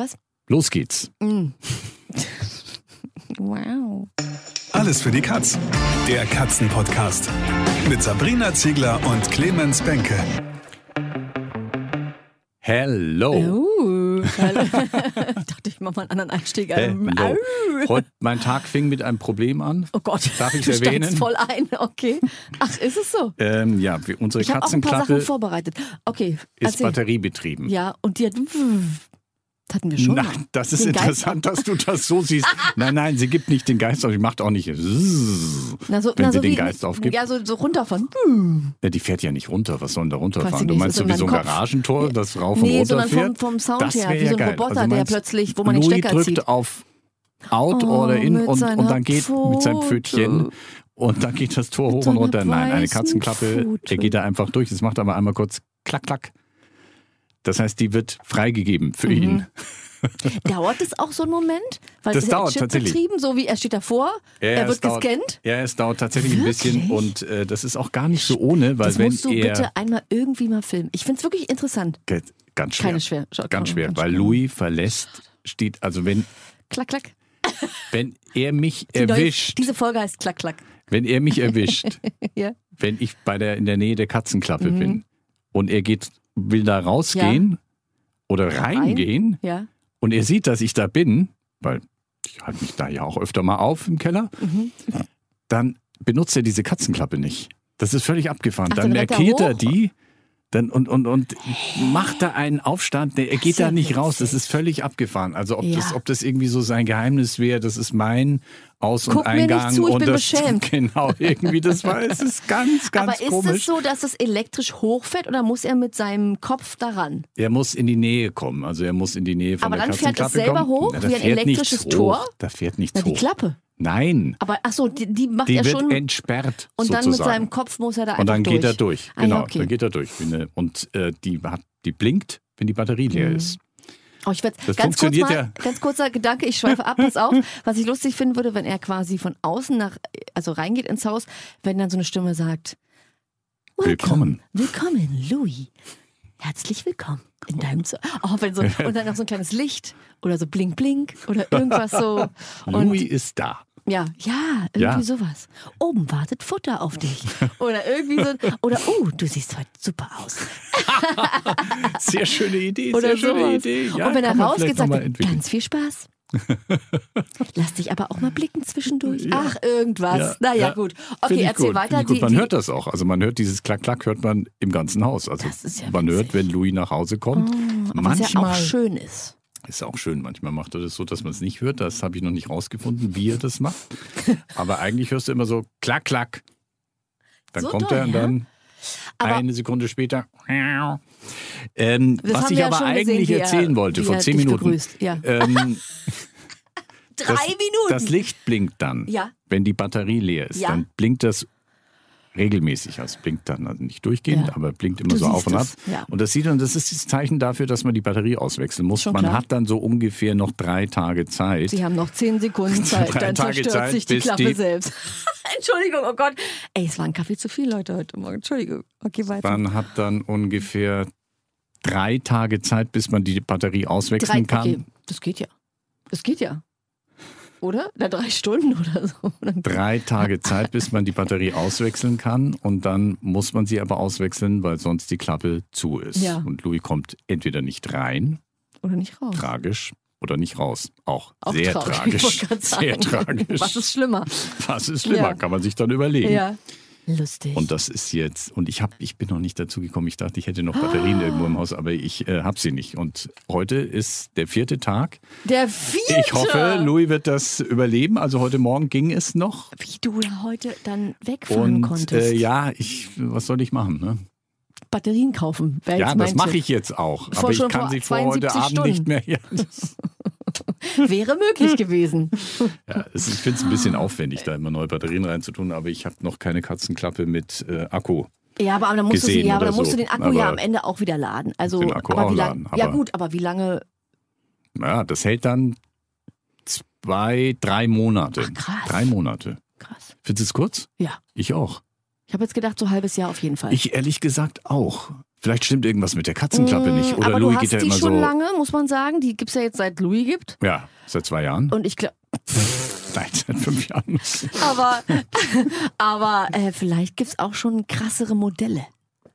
Was? Los geht's. Wow. Alles für die Katz. Der Katzenpodcast. Mit Sabrina Ziegler und Clemens Benke. Hello. Hallo. Ich dachte, ich mache mal einen anderen Einstieg. Hello. Heute, mein Tag fing mit einem Problem an. Oh Gott, Darf ich du erwähnen? steigst voll ein, okay. Ach, ist es so? Ja, unsere Ich habe auch ein paar Sachen Katzenklappe vorbereitet. Okay, ist erzähl. batteriebetrieben. Ja, und die hat... Das hatten wir schon mal. Nein, das ist Den Geist interessant, dass du das so siehst. Nein, sie gibt nicht den Geist auf, sie macht auch nicht, wenn sie den Geist aufgibt. Ja, so runter von... Ja, die fährt ja nicht runter, was soll denn da runterfahren? Weiß ich Du nicht, meinst ist so wie in so ein deinem Kopf. Garagentor, das rauf und Nee, runter sondern fährt? vom Sound Das her, wär wie ja so ein geil. Roboter, Also du der meinst, plötzlich, wo man den Louis Stecker drückt zieht. auf Out oder in mit und seiner dann geht mit seinem Pfötchen und dann geht das Tor hoch und seiner runter. Nein, eine weißen Katzenklappe, Pfote. der geht da einfach durch. Das macht aber einmal kurz klack, klack. Das heißt, die wird freigegeben für ihn. Dauert es auch so einen Moment? Weil Das es ist ja dauert Chip betrieben, so wie er steht davor, er wird gescannt. Ja, es dauert tatsächlich ein bisschen Wirklich? und das ist auch gar nicht so ohne, weil Das wenn musst du er... bitte einmal irgendwie mal filmen. Ich finde es wirklich interessant. Ganz schwer. Ganz schwer, Ganz weil schwer. Louis verlässt, wenn Klack, klack. er mich Die neue- erwischt, Diese Folge heißt Klack, klack. wenn er mich erwischt, Ja. wenn ich in der Nähe der Katzenklappe bin und er will da rausgehen oder reingehen Ja. und er sieht, dass ich da bin, weil ich halte mich da ja auch öfter mal auf im Keller, dann benutzt er diese Katzenklappe nicht. Das ist völlig abgefahren. Ach, Dann dann rennt er markiert er hoch? die dann und macht da einen Aufstand. Er geht ist ja da nicht raus. Das witzig. ist völlig abgefahren. Also Ja. ob das irgendwie so sein Geheimnis wäre, das ist mein Aus- und Guck mir nicht Eingang. zu, ich und bin das beschämt. Genau, irgendwie es ist ganz Aber ist komisch. es so, dass es elektrisch hochfährt oder muss er mit seinem Kopf daran? Er muss in die Nähe kommen. Also er muss in die Nähe von Aber der dann fährt es Katzenklappe selber kommen. hoch, Na, da wie ein fährt elektrisches nichts Tor? Hoch. Da fährt nichts Na, die hoch. Klappe. Nein, Aber ach so, die macht die er wird schon. entsperrt Und dann sozusagen. mit seinem Kopf muss er da einfach Und dann durch. geht er durch. Ah, ja, Genau, okay. dann geht er durch. Und die blinkt, wenn die Batterie leer ist. Oh, ich werd, Das ganz kurz funktioniert mal, ja. ganz kurzer Gedanke, ich schweife ab, pass auf. Was ich lustig finden würde, wenn er quasi von außen also reingeht ins Haus, wenn dann so eine Stimme sagt, Willkommen. Willkommen, Louis. Herzlich willkommen in deinem Zuhause. Oh, und dann noch so ein kleines Licht oder so blink, blink oder irgendwas so. Louis ist da. Ja, irgendwie Ja. sowas. Oben wartet Futter auf dich. Oder irgendwie so. Oder, du siehst heute super aus. Sehr schöne Idee, Oder sehr schöne sowas. Idee. Ja, und wenn er kann man rausgeht, vielleicht noch sagt mal er, entwickeln. ganz viel Spaß. Lass dich aber auch mal blicken zwischendurch. Ja. Ach, irgendwas. Ja, Naja, ja. gut. Find Okay, ich erzähl gut, weiter. find ich gut. Man hört das auch. Also man hört dieses Klack-Klack, hört man im ganzen Haus. Also Das ist ja man witzig. hört, wenn Louis nach Hause kommt. was ja auch Manchmal schön ist. ist auch schön. Manchmal macht er das so, dass man es nicht hört. Das habe ich noch nicht rausgefunden, wie er das macht. Aber eigentlich hörst du immer so Klack, Klack. Dann So kommt doll, er und ja? dann Aber- eine Sekunde später. Was haben ich wir ja aber schon eigentlich gesehen, wie er- erzählen wollte, wie vor er 10 dich Minuten. begrüßt. Ja. 3 Minuten. Das Licht blinkt dann, Ja. wenn die Batterie leer ist. Ja. Dann blinkt das regelmäßig. Also es blinkt dann also nicht durchgehend, Ja. aber blinkt immer Du so auf siehst und ab. es, ja. Und das ist das Zeichen dafür, dass man die Batterie auswechseln muss. Schon Man klar. hat dann so ungefähr noch 3 Tage Zeit. Sie haben noch 10 Sekunden Zeit, 3 dann Tage zerstört Zeit, sich die bis Klappe die- selbst. Entschuldigung, oh Gott. Ey, es war ein Kaffee zu viel, Leute, heute Morgen. Entschuldigung. Okay, weiter. Man hat dann ungefähr 3 Tage Zeit, bis man die Batterie auswechseln kann. Okay, das geht ja. Das geht ja. Oder? Na, 3 Stunden oder so. 3 Tage Zeit, bis man die Batterie auswechseln kann. Und dann muss man sie aber auswechseln, weil sonst die Klappe zu ist. Ja. Und Louis kommt entweder nicht rein, Oder nicht raus. tragisch, oder nicht raus. Auch Auch sehr traurig, ich wollte tragisch. gerade Sehr sagen. tragisch. Was ist schlimmer? Was ist schlimmer? Ja. Kann man sich dann überlegen. Ja. Lustig. Und das ist jetzt, und ich bin noch nicht dazu gekommen, ich dachte, ich hätte noch Batterien irgendwo im Haus, aber ich habe sie nicht. Und heute ist der 4. Tag. Der 4. Ich hoffe, Louis wird das überleben. Also heute Morgen ging es noch. Wie du da heute dann wegfahren Und konntest. was soll ich machen? Ne? Batterien kaufen. Wäre Ja, jetzt mein das mache Tipp. ich jetzt auch. Vor Aber ich schon kann vor sie vor heute 72 Abend nicht mehr. Ja, Wäre möglich gewesen. ich finde es ein bisschen aufwendig, da immer neue Batterien reinzutun, aber ich habe noch keine Katzenklappe mit Akku. Ja, aber dann musst, Gesehen dann oder musst so. du den Akku Aber ja am Ende auch wieder laden. Also, den Akku aber auch wie lang, laden, ja aber- gut, aber wie lange? Ja, das hält dann 2, 3 Monate. Ach, krass. 3 Monate. Krass. Findest du es kurz? Ja. Ich auch. Ich habe jetzt gedacht, so ein halbes Jahr auf jeden Fall. Ich ehrlich gesagt auch. Vielleicht stimmt irgendwas mit der Katzenklappe nicht. Oder aber Louis du geht ja hast die immer schon so. lange, muss man sagen. Die gibt es ja jetzt seit Louis gibt. Ja, seit 2 Jahren. Und ich glaube, Nein, seit 5 Jahren. aber vielleicht gibt es auch schon krassere Modelle.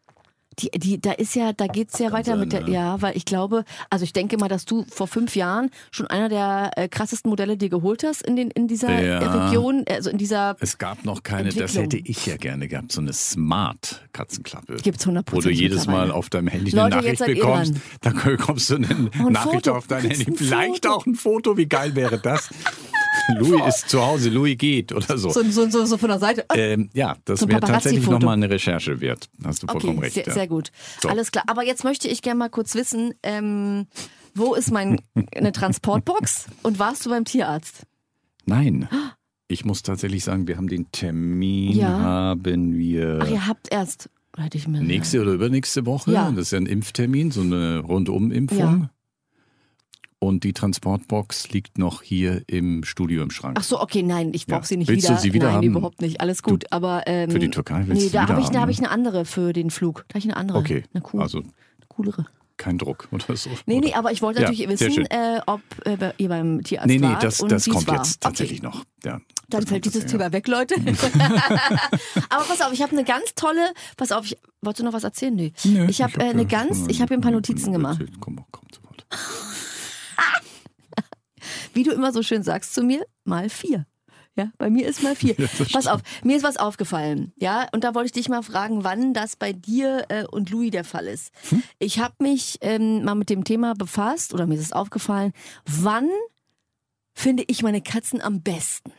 Da geht's ja weiter sein, mit der, ja, weil ich glaube, also ich denke mal, dass du vor 5 Jahren schon einer der krassesten Modelle dir geholt hast in dieser Region, also in dieser. Es gab noch keine, das hätte ich ja gerne gehabt, so eine Smart-Katzenklappe. Gibt's 100%. Wo du jedes Mal auf deinem Handy eine Leute, jetzt Nachricht seid ihr bekommst. dran. Dann bekommst du eine Nachricht Foto. auf dein Du kriegst Handy. ein Vielleicht Foto. auch ein Foto. Wie geil wäre das? Louis ist zu Hause, Louis geht oder so. So von der Seite. Ja, das So ein wäre tatsächlich Paparazzi-Foto. nochmal eine Recherche wert. Hast du vollkommen recht. Sehr, ja. sehr gut. So. Alles klar. Aber jetzt möchte ich gerne mal kurz wissen, wo ist eine Transportbox und warst du beim Tierarzt? Nein. Ich muss tatsächlich sagen, wir haben den Termin, Ja. haben wir Ach, ihr habt erst, hätte ich mir nächste oder übernächste Woche. Ja. Das ist ja ein Impftermin, so eine Rundum-Impfung. Ja. Und die Transportbox liegt noch hier im Studio im Schrank. Ach so, okay, nein, ich brauche Ja. sie nicht Willst wieder. du sie wieder nein, haben? überhaupt nicht. Alles gut. Aber Für die Türkei willst nee, du da wieder habe ich, haben, da hab ne? ich eine andere für den Flug. Da habe ich eine andere. Okay, Eine also coolere. kein Druck oder so. Nee, aber ich wollte Ja, natürlich sehr wissen, schön. ob ihr beim Tierarzt Nee, wart das und kommt wie's war. jetzt tatsächlich noch. Ja, Dann das fällt kommt dieses jetzt, Thema weg, Leute. Aber pass auf, ich habe eine ganz tolle, wolltest du noch was erzählen? Nee. Nö, ich habe hab ich habe hier ein paar Notizen gemacht. Komm zu Wort. Wie du immer so schön sagst zu mir, mal 4. Ja, bei mir ist mal 4. Pass auf, mir ist was aufgefallen. Ja, und da wollte ich dich mal fragen, wann das bei dir und Louis der Fall ist. Ich habe mich mal mit dem Thema befasst, oder mir ist es aufgefallen, wann finde ich meine Katzen am besten?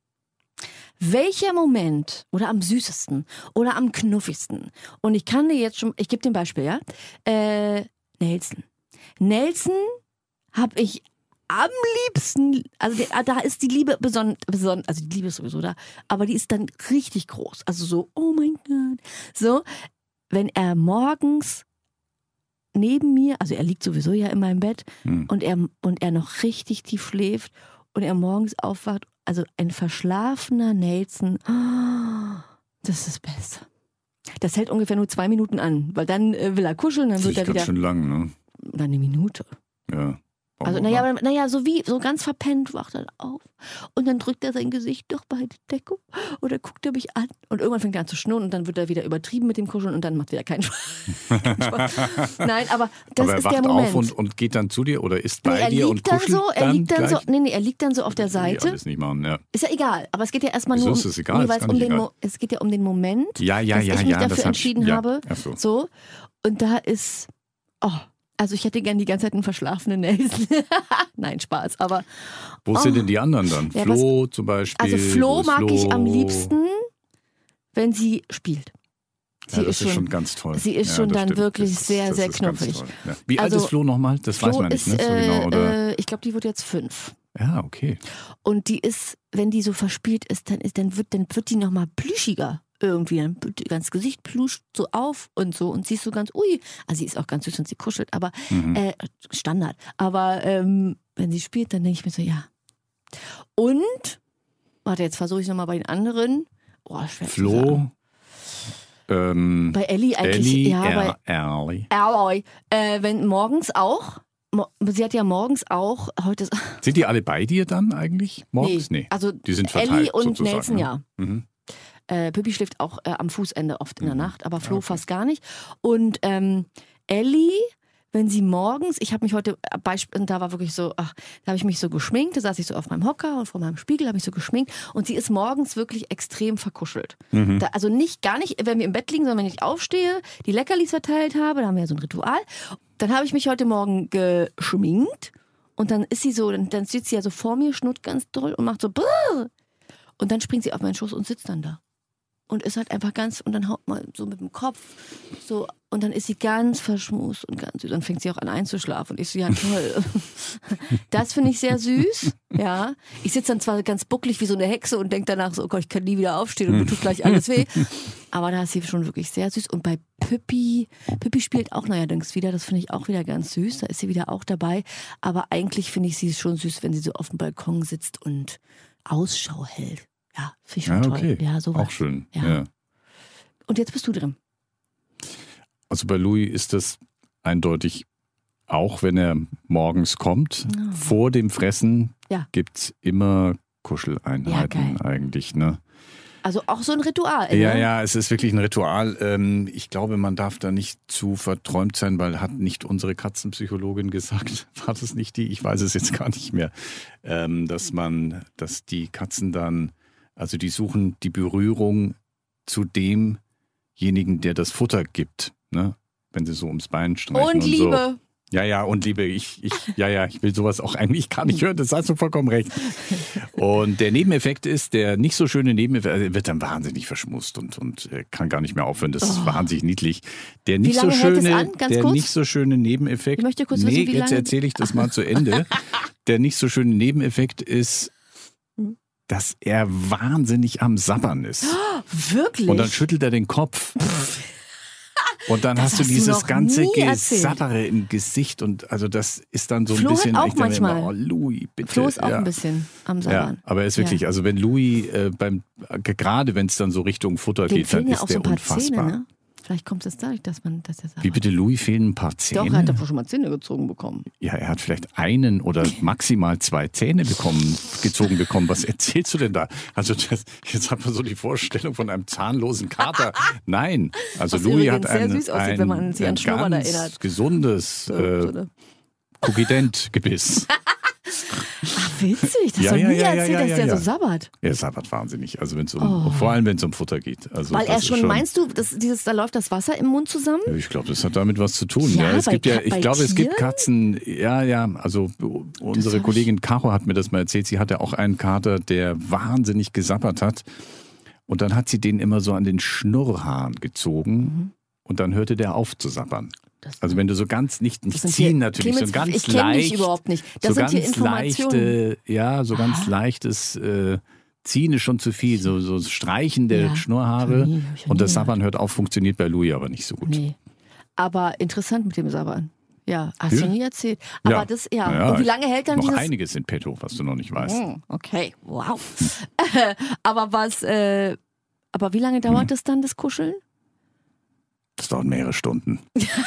Welcher Moment oder am süßesten oder am knuffigsten? Und ich kann dir jetzt schon, ich gebe dir ein Beispiel, ja? Nelson. Nelson habe ich am liebsten, also da ist die Liebe besonders, also die Liebe ist sowieso da, aber die ist dann richtig groß. Also so, oh mein Gott. So, wenn er morgens neben mir, also er liegt sowieso ja in meinem Bett und er noch richtig tief schläft und er morgens aufwacht, also ein verschlafener Nelson, das ist das Beste. Das hält ungefähr nur 2 Minuten an, weil dann will er kuscheln, dann Das wird ist er ganz wieder, schön lang, ne? oder eine Minute. Ja. Also, naja, so ganz verpennt wacht er auf. Und dann drückt er sein Gesicht doch bei die Decke oder guckt er mich an. Und irgendwann fängt er an zu schnurren und dann wird er wieder übertrieben mit dem Kuscheln und dann macht wieder keinen Spaß. Nein, aber das Aber er ist wacht der Moment. auf und geht dann zu dir oder ist Nee, bei dir und kuschelt er liegt dann so, gleich? er liegt dann so auf der Will ich Seite. alles nicht machen, ja. Ist ja egal, aber es geht ja erstmal Wieso nur ist das egal? weil Ist gar nicht egal. es geht ja um den Moment, Ja, dass ich mich das dafür hab entschieden ja. habe. Ach so. So. Und da ist, also ich hätte gern die ganze Zeit einen verschlafenen Nelson. Nein, Spaß, aber Wo sind denn die anderen dann? Ja, Flo zum Beispiel? also Flo Wo ist mag ich Flo? am liebsten, wenn sie spielt. Ja, das ist schon ganz toll. Sie ist Ja, schon das dann stimmt. wirklich Das ist- sehr, das sehr ist ganz knuffig. toll. Ja. Wie Also, alt ist Flo nochmal? Das weiß Flo man nicht, ist, ne? So genau, oder? ich glaube, die wird jetzt 5. Ja, okay. Und die ist, wenn die so verspielt ist, dann wird die nochmal plüschiger irgendwie. Dann wird ihr ganzes Gesicht pluscht so auf und so. Und sie ist so ganz, also sie ist auch ganz süß und sie kuschelt, aber Standard. Aber wenn sie spielt, dann denke ich mir so, ja. Und, warte, jetzt versuche ich nochmal bei den anderen. Schwer zu sagen. Flo, Bei Ellie eigentlich, Ellie, ja, bei Ellie. Alloy. Wenn morgens auch, sie hat ja morgens auch, heute Sind die alle bei dir dann eigentlich morgens? Nee. also Die sind verteilt, Ellie und sozusagen, Nelson ne? ja. Mhm. Pippi schläft auch am Fußende oft in der Nacht, aber Flo fast gar nicht. Und Ellie, wenn sie morgens, ich habe mich heute, und da war wirklich so, da habe ich mich so geschminkt, da saß ich so auf meinem Hocker und vor meinem Spiegel habe ich so geschminkt und sie ist morgens wirklich extrem verkuschelt. Also gar nicht, wenn wir im Bett liegen, sondern wenn ich aufstehe, die Leckerlis verteilt habe, da haben wir ja so ein Ritual, dann habe ich mich heute Morgen geschminkt und dann ist sie so, dann sitzt sie ja so vor mir, schnurrt ganz doll und macht so brrr. Und dann springt sie auf meinen Schoß und sitzt dann da. Und ist halt einfach und dann haut mal so mit dem Kopf, so, und dann ist sie ganz verschmust und ganz süß. Dann fängt sie auch an einzuschlafen. Und ich so, ja toll. Das finde ich sehr süß, ja. Ich sitze dann zwar ganz bucklig wie so eine Hexe und denke danach so, oh Gott, ich kann nie wieder aufstehen und mir tut gleich alles weh. Aber da ist sie schon wirklich sehr süß. Und bei Pippi spielt auch neuerdings wieder, das finde ich auch wieder ganz süß. Da ist sie wieder auch dabei. Aber eigentlich finde ich sie schon süß, wenn sie so auf dem Balkon sitzt und Ausschau hält. Ja, finde ich schon toll. Okay. Ja, sowas. Auch schön. Ja. Und jetzt bist du drin. Also bei Louis ist das eindeutig, auch wenn er morgens kommt, vor dem Fressen gibt es immer Kuscheleinheiten eigentlich, ne? Also auch so ein Ritual, ne? Ja, es ist wirklich ein Ritual. Ich glaube, man darf da nicht zu verträumt sein, weil hat nicht unsere Katzenpsychologin gesagt, war das nicht die? Ich weiß es jetzt gar nicht mehr, dass die Katzen dann, also die suchen die Berührung zu demjenigen, der das Futter gibt, ne? Wenn sie so ums Bein streichen und Liebe. So. Ja, und Liebe, ich will sowas auch eigentlich gar nicht hören, das hast du vollkommen recht. Und der Nebeneffekt ist, der nicht so schöne Nebeneffekt, wird dann wahnsinnig verschmust und kann gar nicht mehr aufhören, das ist wahnsinnig niedlich. Der nicht so schöne, nicht so schöne Nebeneffekt, ich möchte kurz wissen, wie jetzt lange... erzähle ich das mal zu Ende. Der nicht so schöne Nebeneffekt ist, dass er wahnsinnig am Sabbern ist. Wirklich? Und dann schüttelt er den Kopf. Und dann hast du dieses ganze Gesabbere im Gesicht und also das ist dann so ein Flo bisschen... Hat auch manchmal. Immer, Louis, bitte. Flo ist auch ein bisschen am Sabbern. Ja, aber er ist wirklich, also wenn Louis, gerade wenn es dann so Richtung Futter geht, dann ist der unfassbar. Zähne, ne? Vielleicht kommt es dadurch, dass er sagt. Wie bitte, Louis fehlen ein paar Zähne? Doch, er hat davor schon mal Zähne gezogen bekommen. Ja, er hat vielleicht einen oder maximal 2 Zähne gezogen bekommen. Was erzählst du denn da? Also jetzt hat man so die Vorstellung von einem zahnlosen Kater. Nein, also Louis hat ein ganz gesundes Kukident-Gebiss. Ach, witzig, das hast du nie erzählt, dass der so sabbert. Er sabbert wahnsinnig, also vor allem wenn es um Futter geht. Also weil er schon, meinst du, da läuft das Wasser im Mund zusammen? Ja, ich glaube, das hat damit was zu tun. Ja, es gibt Katzen, also unsere Kollegin Caro hat mir das mal erzählt, sie hatte auch einen Kater, der wahnsinnig gesabbert hat und dann hat sie den immer so an den Schnurrhaaren gezogen und dann hörte der auf zu sabbern. Also wenn du so ganz nicht ziehen natürlich, so ganz ich kenne mich überhaupt nicht. Das sind hier Informationen. So ganz leichtes Ziehen ist schon zu viel, so Streichen der Schnurrhaare und das Sabbern hört auf, funktioniert bei Louis aber nicht so gut. Nee. Aber interessant mit dem Sabbern. Ja, hast du nie erzählt. Aber und wie lange hält dann noch einiges in petto, was du noch nicht weißt. Okay, wow. Aber wie lange dauert das dann, das Kuscheln? Das dauert mehrere Stunden.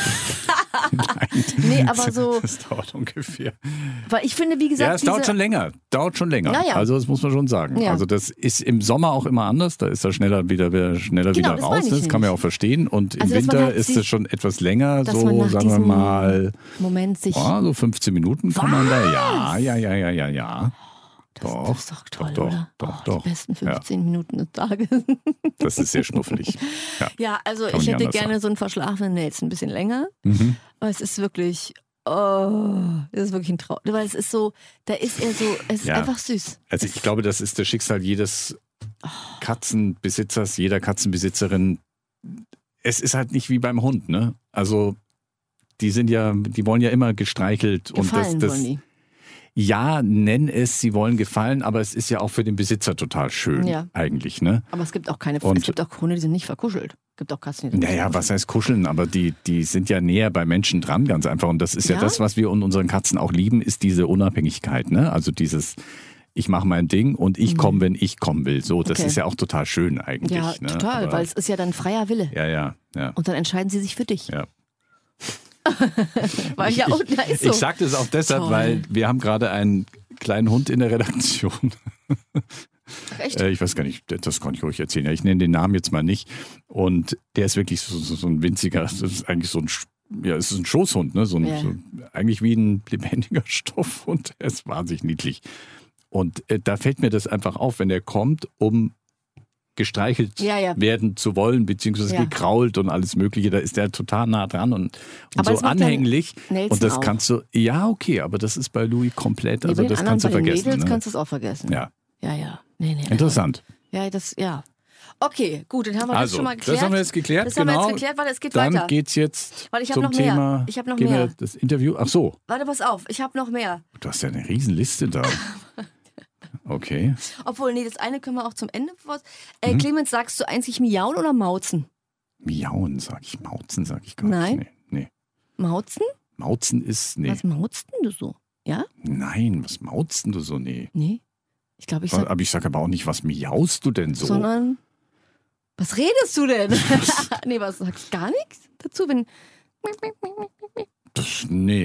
Nein, nee, aber so. Das dauert ungefähr. Weil ich finde, wie gesagt. Ja, es dauert schon länger. Ja. Also, das muss man schon sagen. Ja. Also, das ist im Sommer auch immer anders. Da ist er schneller wieder raus. Das kann man ja auch verstehen. Und im Winter halt ist es schon etwas länger. So, sagen wir mal. Moment sich. So 15 Minuten kann man da. Ja. Das ist doch toll, oder? Doch. Die besten 15 Minuten des Tages. Das ist sehr schnuffelig. Ja, also ich hätte gerne so einen verschlafenen Nils ein bisschen länger. Aber es ist wirklich, das ist wirklich ein Traum. Weil es ist so, es ist einfach süß. Also ich glaube, das ist das Schicksal jedes Katzenbesitzers, jeder Katzenbesitzerin. Es ist halt nicht wie beim Hund, ne? Also die wollen ja immer gestreichelt. Gefallen wollen die. Ja, nenn es, sie wollen gefallen, aber es ist ja auch für den Besitzer total schön eigentlich, ne? Aber es gibt auch es gibt auch Hunde, die sind nicht verkuschelt. Es gibt auch Katzen, die sind Naja, was heißt kuscheln? Aber die sind ja näher bei Menschen dran, ganz einfach. Und das ist ja das, was wir in unseren Katzen auch lieben, ist diese Unabhängigkeit, ne? Also dieses, ich mache mein Ding und ich komme, wenn ich kommen will. So, das ist ja auch total schön eigentlich. Ja, ne? total, aber weil es ist ja dann freier Wille. Ja. Und dann entscheiden sie sich für dich. Ja. Ich sage das auch deshalb, weil wir haben gerade einen kleinen Hund in der Redaktion. Ach, echt? Ich weiß gar nicht, das kann ich ruhig erzählen. Ja, ich nenne den Namen jetzt mal nicht. Und der ist wirklich so ein winziger, das ist eigentlich so ein, es ist ein Schoßhund, ne? So eigentlich wie ein lebendiger Stoffhund. Er ist wahnsinnig niedlich. Und da fällt mir das einfach auf, wenn er kommt, um gestreichelt werden zu wollen, beziehungsweise gekrault und alles Mögliche. Da ist der total nah dran und so anhänglich. Und das kannst du, aber das ist bei Louis komplett, also das kannst du vergessen. Bei den Mädels kannst du es auch vergessen. Ja. Nee, interessant. Okay, gut, dann haben wir das schon mal geklärt. Das haben wir jetzt geklärt, warte, es geht dann weiter. Geht's jetzt weil ich zum noch Thema. Ich habe noch gehen mehr. Wir das Interview. Ach so. Warte, pass auf, ich habe noch mehr. Du hast ja eine Riesenliste da. Okay. Obwohl, das eine können wir auch zum Ende. Clemens, sagst du eigentlich miauen oder mauzen? Miauen sag ich, mauzen sag ich gar nicht. Nein. Nee. Mauzen? Mauzen ist, nee. Was mautst denn du so? Ja? Nein, was mautst denn du so? Nee. Nee. Ich glaube, aber ich sag aber auch nicht, was miaust du denn so? Sondern Was redest du denn? Nee, was sagst du gar nichts dazu, wenn... Das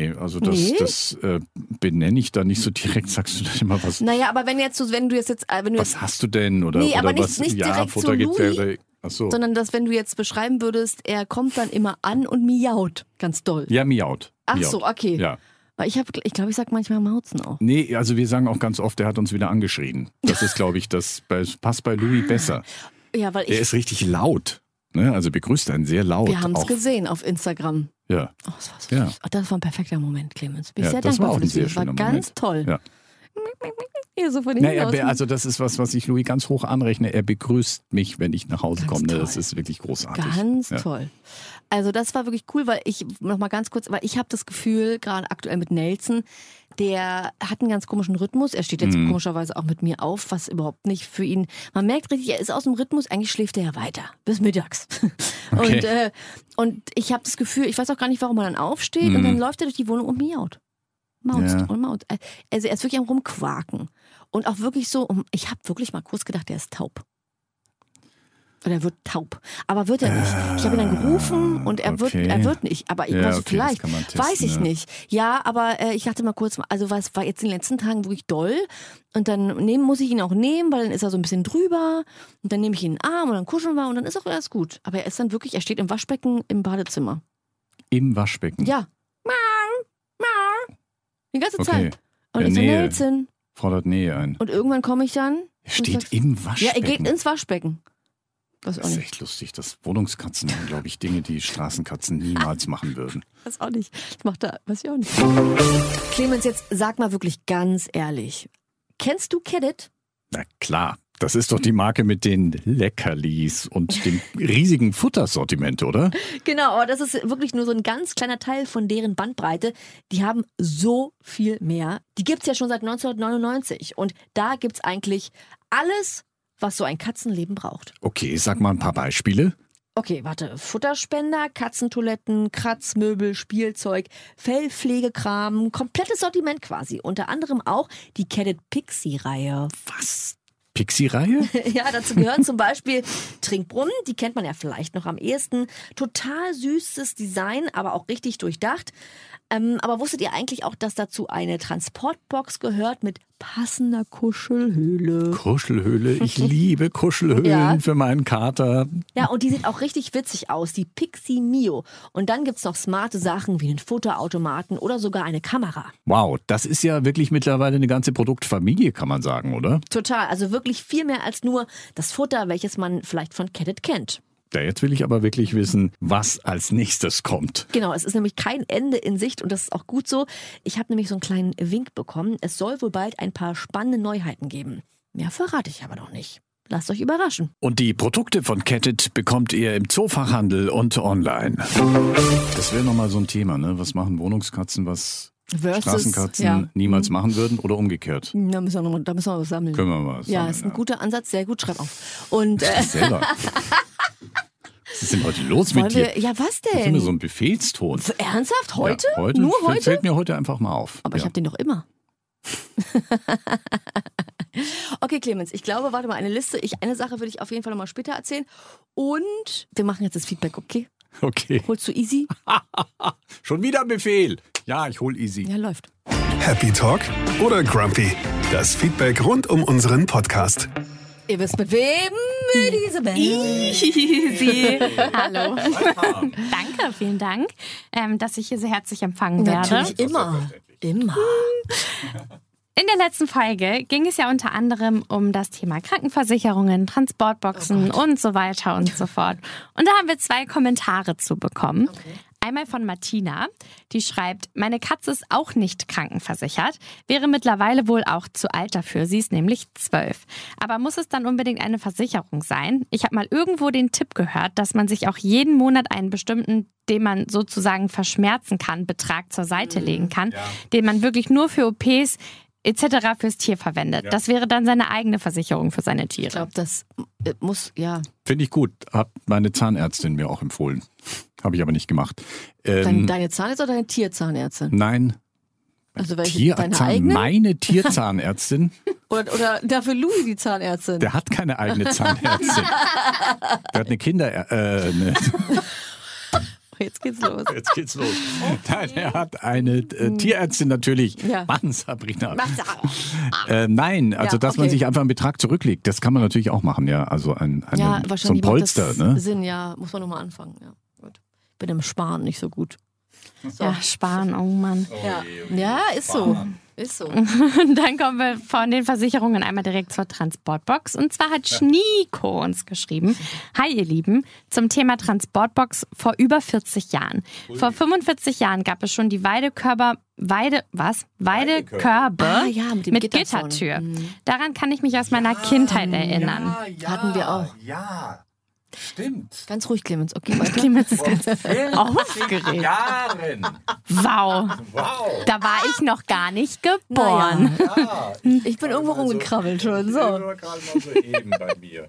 benenne ich da nicht so direkt. Sagst du dann immer was? Naja, aber wenn du jetzt... Was hast du denn? Oder, nee, aber oder nicht direkt Futter zu gibt's Louis, Achso. sondern dass, wenn du jetzt beschreiben würdest, er kommt dann immer an und miaut. Ganz doll. Ja, miaut. Ach so, okay. Ja. Weil ich glaube, ich sag manchmal Mauzen auch. Nee, also wir sagen auch ganz oft, der hat uns wieder angeschrien. Das ist, glaube ich, passt bei Louis besser. Ja, weil Der ist richtig laut. Ne? Also begrüßt einen sehr laut. Wir haben es gesehen auf Instagram. Ja. Oh, das war so süß. Oh, das war ein perfekter Moment, Clemens. Bin ich sehr das dankbar war auch für ein das sehr Video. Das war schöner ganz Moment. toll. Ja. Hier so von hinten Also das ist was ich Louis ganz hoch anrechne. Er begrüßt mich, wenn ich nach Hause komme. Das ist wirklich großartig. Ganz toll. Also das war wirklich cool, weil ich habe das Gefühl, gerade aktuell mit Nelson, der hat einen ganz komischen Rhythmus. Er steht jetzt komischerweise auch mit mir auf, was überhaupt nicht für ihn... Man merkt richtig, er ist aus dem Rhythmus, eigentlich schläft er ja weiter, bis mittags. Okay. Und ich habe das Gefühl, ich weiß auch gar nicht, warum er dann aufsteht und dann läuft er durch die Wohnung und miaut. Mautzt. Also er ist wirklich am Rumquaken. Und auch wirklich so, ich habe wirklich mal kurz gedacht, der ist taub. Oder er wird taub. Aber wird er nicht. Ich habe ihn dann gerufen und er wird nicht. Aber vielleicht, weiß ich nicht. Ja, aber ich dachte mal kurz, also was war jetzt in den letzten Tagen wirklich doll. Und dann muss ich ihn auch nehmen, weil dann ist er so ein bisschen drüber. Und dann nehme ich ihn in den Arm und dann kuscheln wir und dann ist auch alles gut. Aber er ist dann wirklich, er steht im Waschbecken im Badezimmer. Im Waschbecken? Ja. Die ganze Zeit. Und ich so, Nelson. Fordert Nähe ein. Und irgendwann komme ich dann. Er steht im Waschbecken? Ja, er geht ins Waschbecken. Das ist echt lustig. Das Wohnungskatzen haben, glaube ich, Dinge, die Straßenkatzen niemals machen würden. Das auch nicht. Das macht er, weiß ich auch nicht. Clemens, jetzt sag mal wirklich ganz ehrlich. Kennst du Kedit? Na klar. Das ist doch die Marke mit den Leckerlis und dem riesigen Futtersortiment, oder? Genau, aber das ist wirklich nur so ein ganz kleiner Teil von deren Bandbreite. Die haben so viel mehr. Die gibt es ja schon seit 1999. Und da gibt es eigentlich alles, was so ein Katzenleben braucht. Okay, sag mal ein paar Beispiele. Okay, warte. Futterspender, Katzentoiletten, Kratzmöbel, Spielzeug, Fellpflegekram, komplettes Sortiment quasi. Unter anderem auch die Kedit Pixie-Reihe. Was? Pixie-Reihe? Ja, dazu gehören zum Beispiel Trinkbrunnen, die kennt man ja vielleicht noch am ehesten. Total süßes Design, aber auch richtig durchdacht. Aber wusstet ihr eigentlich auch, dass dazu eine Transportbox gehört mit passender Kuschelhöhle? Kuschelhöhle? Ich liebe Kuschelhöhlen für meinen Kater. Ja, und die sieht auch richtig witzig aus, die Pixie Mio. Und dann gibt's noch smarte Sachen wie einen Futterautomaten oder sogar eine Kamera. Wow, das ist ja wirklich mittlerweile eine ganze Produktfamilie, kann man sagen, oder? Total, also wirklich viel mehr als nur das Futter, welches man vielleicht von Kedit kennt. Ja, jetzt will ich aber wirklich wissen, was als nächstes kommt. Genau, es ist nämlich kein Ende in Sicht und das ist auch gut so. Ich habe nämlich so einen kleinen Wink bekommen. Es soll wohl bald ein paar spannende Neuheiten geben. Mehr verrate ich aber noch nicht. Lasst euch überraschen. Und die Produkte von Kedit bekommt ihr im Zoofachhandel und online. Das wäre nochmal so ein Thema, ne? Was machen Wohnungskatzen, was Straßenkatzen niemals machen würden oder umgekehrt? Da müssen wir was sammeln. Können wir mal was sammeln, ist ein guter Ansatz, sehr gut, schreib auf. Und selber. Was ist denn heute los mit dir? Ja, was denn? Das ist immer so ein Befehlston. Ernsthaft? Heute? Ja, heute? Nur heute? Fällt mir heute einfach mal auf. Aber ich habe den doch immer. Okay, Clemens, ich glaube, warte mal, eine Liste. Eine Sache würde ich auf jeden Fall noch mal später erzählen. Und wir machen jetzt das Feedback, okay? Okay. Holst du Easy? Schon wieder ein Befehl. Ja, ich hol Easy. Ja, läuft. Happy Talk oder Grumpy? Das Feedback rund um unseren Podcast. Ihr wisst mit wem? Mit Isabel. Easy. Hallo. Danke, vielen Dank, dass ich hier so herzlich empfangen werde. Natürlich immer. Immer. In der letzten Folge ging es ja unter anderem um das Thema Krankenversicherungen, Transportboxen und so weiter und so fort. Und da haben wir 2 Kommentare zu bekommen. Okay. Einmal von Martina, die schreibt, meine Katze ist auch nicht krankenversichert, wäre mittlerweile wohl auch zu alt dafür, sie ist nämlich 12. Aber muss es dann unbedingt eine Versicherung sein? Ich habe mal irgendwo den Tipp gehört, dass man sich auch jeden Monat einen bestimmten, den man sozusagen verschmerzen kann, Betrag zur Seite legen kann, den man wirklich nur für OPs etc. fürs Tier verwendet. Ja. Das wäre dann seine eigene Versicherung für seine Tiere. Ich glaube, das muss, Finde ich gut. Hat meine Zahnärztin mir auch empfohlen. Habe ich aber nicht gemacht. Deine Zahnärztin oder deine Tierzahnärztin? Nein. Also welche? Deine eigene? Meine Tierzahnärztin. Oder dafür Louis die Zahnärztin. Der hat keine eigene Zahnärztin. Der hat eine Jetzt geht's los. Jetzt geht's los. Nein, er hat eine Tierärztin natürlich. Ja. Mann, Sabrina. Nein, also dass man okay. sich einfach einen Betrag zurücklegt, das kann man natürlich auch machen, ja. Also so ein Polster, macht das ne? Sinn, ja. Muss man nochmal anfangen, ja. Gut. Bin im Sparen nicht so gut. So. Ja, sparen, oh Mann. Ja, ist so. Ist so. Dann kommen wir von den Versicherungen einmal direkt zur Transportbox. Und zwar hat Schnieko uns geschrieben. Hi ihr Lieben, zum Thema Transportbox vor über 40 Jahren. Vor 45 Jahren gab es schon die Weidekörbe mit Gittertür. Daran kann ich mich aus meiner Kindheit erinnern. Hatten wir auch. Ja, stimmt. Ganz ruhig, Clemens. Okay, weiter. Clemens ist ganz aufgeregt. Jahren. Wow. Da war ich noch gar nicht geboren. Ja, Ich bin irgendwo rumgekrabbelt schon. So. gerade mal so eben bei mir.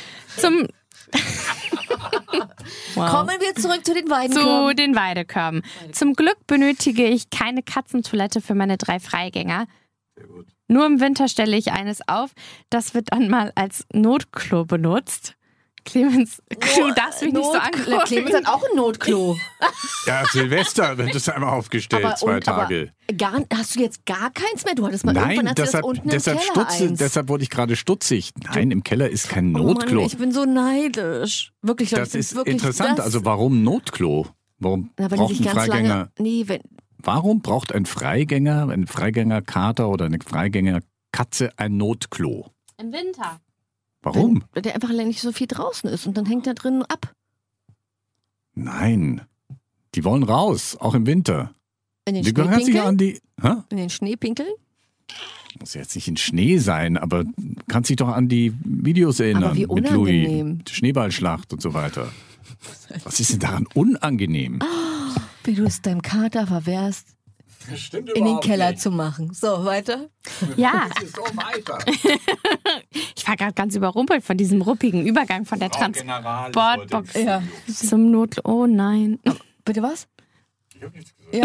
Kommen wir zurück zu den Zu Weidenkörben. den Weidekörben. Zum Glück benötige ich keine Katzentoilette für meine 3 Freigänger. Sehr gut. Nur im Winter stelle ich eines auf. Das wird dann mal als Notklo benutzt. Clemens, du darfst mich nicht so angucken. Clemens hat auch ein Notklo. Ja, Silvester wird das einmal aufgestellt, 2 Tage. Hast du jetzt gar keins mehr? Du hattest mal irgendwann Nein, erzählt, dass unten im Keller eins. deshalb wurde ich gerade stutzig. Nein, im Keller ist kein Notklo. Mann, ich bin so neidisch. Wirklich, Leute, Das ich ist bin wirklich interessant. Also warum Notklo? Warum braucht ein Freigänger? Warum braucht ein Freigängerkater oder eine Freigängerkatze ein Notklo? Im Winter. Warum? Weil der einfach nicht so viel draußen ist und dann hängt er drin ab. Nein, die wollen raus, auch im Winter. In den Die gehören sich Schneepinkeln? an die. Hä? In den Schneepinkeln? Muss jetzt nicht in Schnee sein, aber kannst dich doch an die Videos erinnern. Aber wie mit unangenehm. Louis, Schneeballschlacht und so weiter. Was ist denn daran unangenehm? Wie du es deinem Kater verwehrst, Stimmt in den Keller zu machen. So, weiter. Ja, So weiter. ich war gerade ganz überrumpelt von diesem ruppigen Übergang von der Transportbox Ja. zum Notklo. Oh nein. Bitte was? Ich hab nichts gesagt. Ja.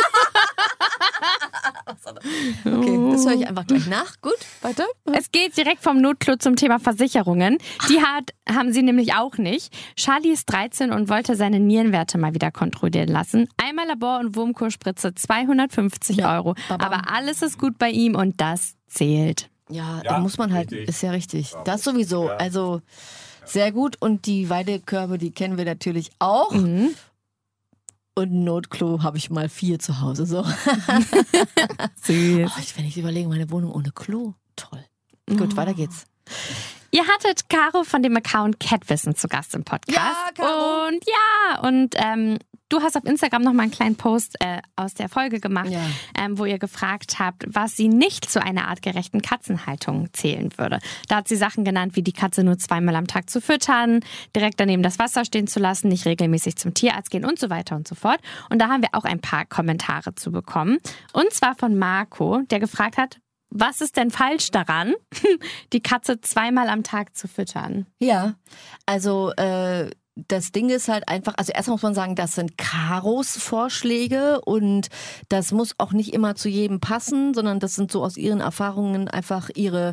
Okay, das höre ich einfach gleich nach. Gut, weiter. Es geht direkt vom Notklo zum Thema Versicherungen. Die haben sie nämlich auch nicht. Charlie ist 13 und wollte seine Nierenwerte mal wieder kontrollieren lassen. Einmal Labor- und Wurmkurspritze, 250 Euro. Babam. Aber alles ist gut bei ihm und das zählt. Ja, da muss man halt, richtig. ist ja richtig. Das sowieso. Also sehr gut. Und die Weidekörbe, die kennen wir natürlich auch. Mhm. Und ein Notklo habe ich mal 4 zu Hause. So. Süß. Wenn ich überlege, meine Wohnung ohne Klo. Toll. Gut, weiter geht's. Ihr hattet Caro von dem Account Catwissen zu Gast im Podcast. Ja, Caro. Und du hast auf Instagram nochmal einen kleinen Post aus der Folge gemacht, Ja. wo ihr gefragt habt, was sie nicht zu einer artgerechten Katzenhaltung zählen würde. Da hat sie Sachen genannt, wie die Katze nur 2-mal am Tag zu füttern, direkt daneben das Wasser stehen zu lassen, nicht regelmäßig zum Tierarzt gehen und so weiter und so fort. Und da haben wir auch ein paar Kommentare zu bekommen. Und zwar von Marco, der gefragt hat, was ist denn falsch daran, die Katze 2-mal am Tag zu füttern? Ja, also das Ding ist halt einfach, also erstmal muss man sagen, das sind Karos Vorschläge und das muss auch nicht immer zu jedem passen, sondern das sind so aus ihren Erfahrungen einfach ihre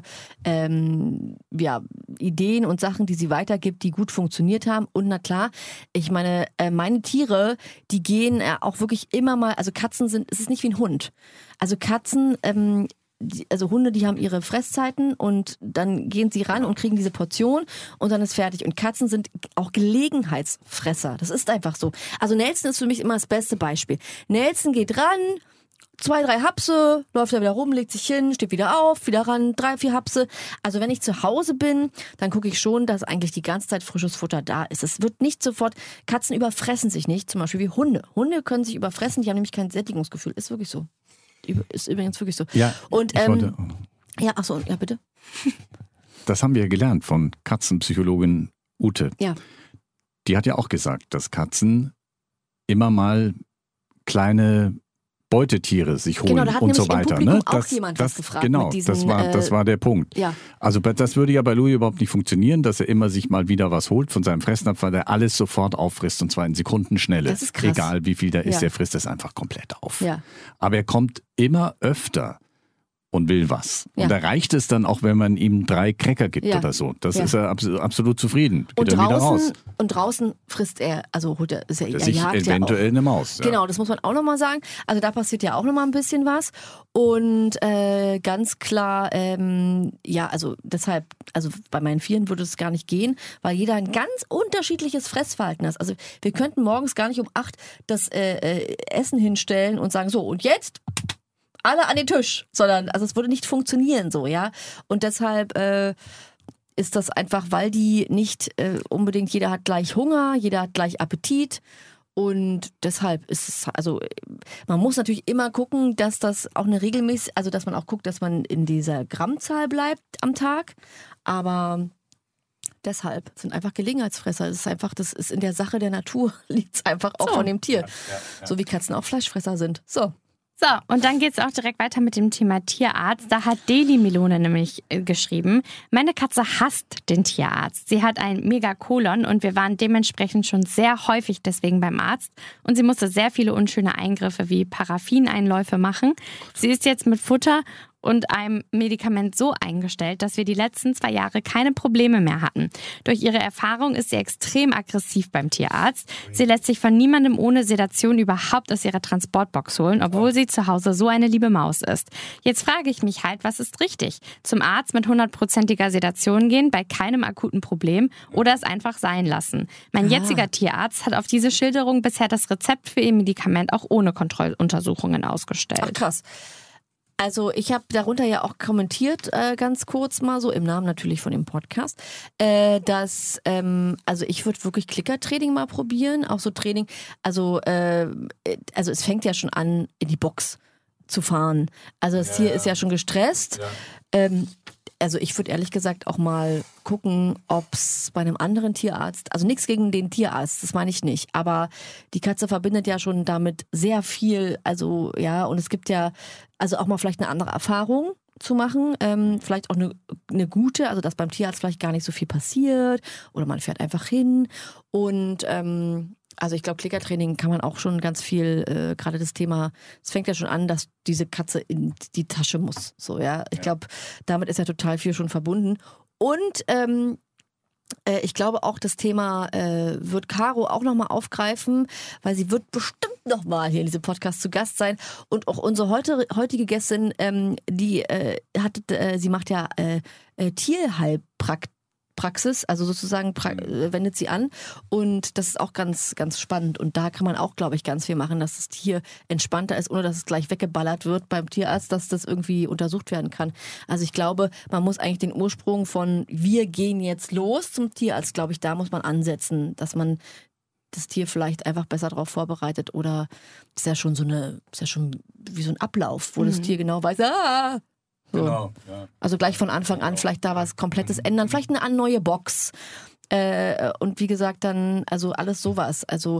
Ideen und Sachen, die sie weitergibt, die gut funktioniert haben. Und na klar, ich meine, meine Tiere, die gehen auch wirklich immer mal, also Katzen es ist nicht wie ein Hund. Also Katzen, also Hunde, die haben ihre Fresszeiten und dann gehen sie ran und kriegen diese Portion und dann ist fertig. Und Katzen sind auch Gelegenheitsfresser. Das ist einfach so. Also Nelson ist für mich immer das beste Beispiel. Nelson geht ran, 2, 3 Hapse, läuft da wieder rum, legt sich hin, steht wieder auf, wieder ran, 3, 4 Hapse. Also wenn ich zu Hause bin, dann gucke ich schon, dass eigentlich die ganze Zeit frisches Futter da ist. Es wird nicht sofort, Katzen überfressen sich nicht, zum Beispiel wie Hunde. Hunde können sich überfressen, die haben nämlich kein Sättigungsgefühl. Ist wirklich so. Ist übrigens wirklich so. Ja, und ja, bitte. Das haben wir gelernt von Katzenpsychologin Ute. Ja. Die hat ja auch gesagt, dass Katzen immer mal kleine Beutetiere sich holen Genau, da hat und so nämlich im weiter. Publikum Ne? auch jemand was gefragt Genau, mit diesen, das war der Punkt. Ja. Also das würde ja bei Louis überhaupt nicht funktionieren, dass er immer sich mal wieder was holt von seinem Fressnapf, weil er alles sofort auffrisst und zwar in Sekundenschnelle. Das ist krass. Egal wie viel da ist, Ja. er frisst es einfach komplett auf. Ja. Aber er kommt immer öfter und will was. Ja. Und da reicht es dann auch, wenn man ihm 3 Cracker gibt oder so. Das ist er absolut zufrieden. Geht dann wieder raus. Und draußen frisst er, also holt er, ist er sich jagt eventuell ja auch. eine Maus. Ja. Genau, das muss man auch nochmal sagen. Also da passiert ja auch nochmal ein bisschen was. Und ganz klar, also deshalb, also bei meinen Vieren würde es gar nicht gehen, weil jeder ein ganz unterschiedliches Fressverhalten hat. Also wir könnten morgens gar nicht um 8 das Essen hinstellen und sagen, so und jetzt alle an den Tisch, sondern also es würde nicht funktionieren so, ja. Und deshalb ist das einfach, weil die nicht unbedingt, jeder hat gleich Hunger, jeder hat gleich Appetit. Und deshalb ist es, also man muss natürlich immer gucken, dass das auch eine regelmäßig, also dass man auch guckt, dass man in dieser Grammzahl bleibt am Tag. Aber deshalb sind einfach Gelegenheitsfresser. Das ist in der Sache der Natur, liegt es einfach auch von dem Tier. Ja. So wie Katzen auch Fleischfresser sind. So, und dann geht's auch direkt weiter mit dem Thema Tierarzt. Da hat Deli Melone nämlich geschrieben, meine Katze hasst den Tierarzt. Sie hat ein Megakolon und wir waren dementsprechend schon sehr häufig deswegen beim Arzt. Und sie musste sehr viele unschöne Eingriffe wie Paraffineinläufe machen. Sie ist jetzt mit Futter und einem Medikament so eingestellt, dass wir die letzten 2 Jahre keine Probleme mehr hatten. Durch ihre Erfahrung ist sie extrem aggressiv beim Tierarzt. Sie lässt sich von niemandem ohne Sedation überhaupt aus ihrer Transportbox holen, obwohl sie zu Hause so eine liebe Maus ist. Jetzt frage ich mich halt, was ist richtig? Zum Arzt mit 100%iger Sedation gehen, bei keinem akuten Problem oder es einfach sein lassen. Mein jetziger Tierarzt hat auf diese Schilderung bisher das Rezept für ihr Medikament auch ohne Kontrolluntersuchungen ausgestellt. Ach krass. Also ich habe darunter ja auch kommentiert, ganz kurz mal so, im Namen natürlich von dem Podcast, dass, also ich würde wirklich Klickertraining mal probieren, auch so Training, also es fängt ja schon an, in die Box zu fahren. Also das Tier ist ja schon gestresst. Ja. Also ich würde ehrlich gesagt auch mal gucken, ob es bei einem anderen Tierarzt, also nichts gegen den Tierarzt, das meine ich nicht, aber die Katze verbindet ja schon damit sehr viel, also ja, und es gibt ja also auch mal vielleicht eine andere Erfahrung zu machen, vielleicht auch eine gute, also dass beim Tierarzt vielleicht gar nicht so viel passiert oder man fährt einfach hin und also ich glaube, Klickertraining kann man auch schon ganz viel, gerade das Thema, es fängt ja schon an, dass diese Katze in die Tasche muss. So, ja. Ich glaube, damit ist ja total viel schon verbunden. Und ich glaube auch, das Thema wird Caro auch nochmal aufgreifen, weil sie wird bestimmt nochmal hier in diesem Podcast zu Gast sein. Und auch unsere heutige Gästin, sie macht ja Tierheilpraxis. Also sozusagen wendet sie an und das ist auch ganz, ganz spannend und da kann man auch, glaube ich, ganz viel machen, dass das Tier entspannter ist, ohne dass es gleich weggeballert wird beim Tierarzt, dass das irgendwie untersucht werden kann. Also ich glaube, man muss eigentlich den Ursprung von wir gehen jetzt los zum Tierarzt, glaube ich, da muss man ansetzen, dass man das Tier vielleicht einfach besser darauf vorbereitet oder ist ja schon wie so ein Ablauf, wo das Tier genau weiß, so. Genau, ja. Also gleich von Anfang an vielleicht da was Komplettes ändern, vielleicht eine neue Box und wie gesagt dann, also alles sowas, also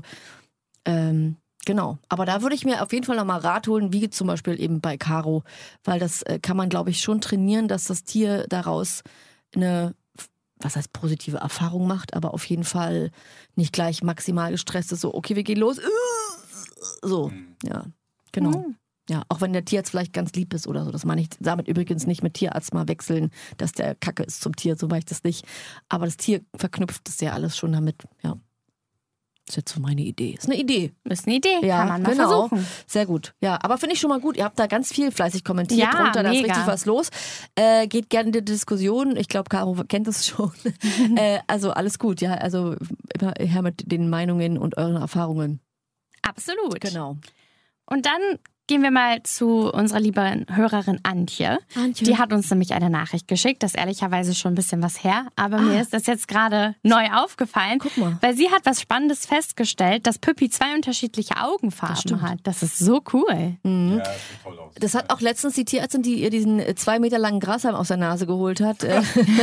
genau, aber da würde ich mir auf jeden Fall nochmal Rat holen, wie zum Beispiel eben bei Caro, weil das kann man glaube ich schon trainieren, dass das Tier daraus eine, was heißt positive Erfahrung macht, aber auf jeden Fall nicht gleich maximal gestresst ist, so okay, wir gehen los, so, ja, genau. Ja, auch wenn der Tierarzt vielleicht ganz lieb ist oder so. Das meine ich damit übrigens nicht mit Tierarzt mal wechseln, dass der Kacke ist zum Tier, so meine ich das nicht. Aber das Tier verknüpft das ja alles schon damit, ja. Das ist jetzt so meine Idee. Ist eine Idee. Ist eine Idee, ja, kann man mal versuchen. Sehr gut. Ja, aber finde ich schon mal gut. Ihr habt da ganz viel fleißig kommentiert ja, drunter, da ist mega. richtig was los. Geht gerne in die Diskussion. Ich glaube, Caro kennt es schon. Also alles gut, ja. Also immer her mit den Meinungen und euren Erfahrungen. Absolut. Genau. Und dann gehen wir mal zu unserer lieben Hörerin Antje. Die hat uns nämlich eine Nachricht geschickt. Das ist ehrlicherweise schon ein bisschen was her. Aber mir ist das jetzt gerade neu aufgefallen. Guck mal. Weil sie hat was Spannendes festgestellt, dass Püppi 2 unterschiedliche Augenfarben hat. Das ist so cool. Ja, das sieht toll aus. Das hat auch letztens die Tierärztin, die ihr diesen 2 Meter langen Grashalm aus der Nase geholt hat. Hat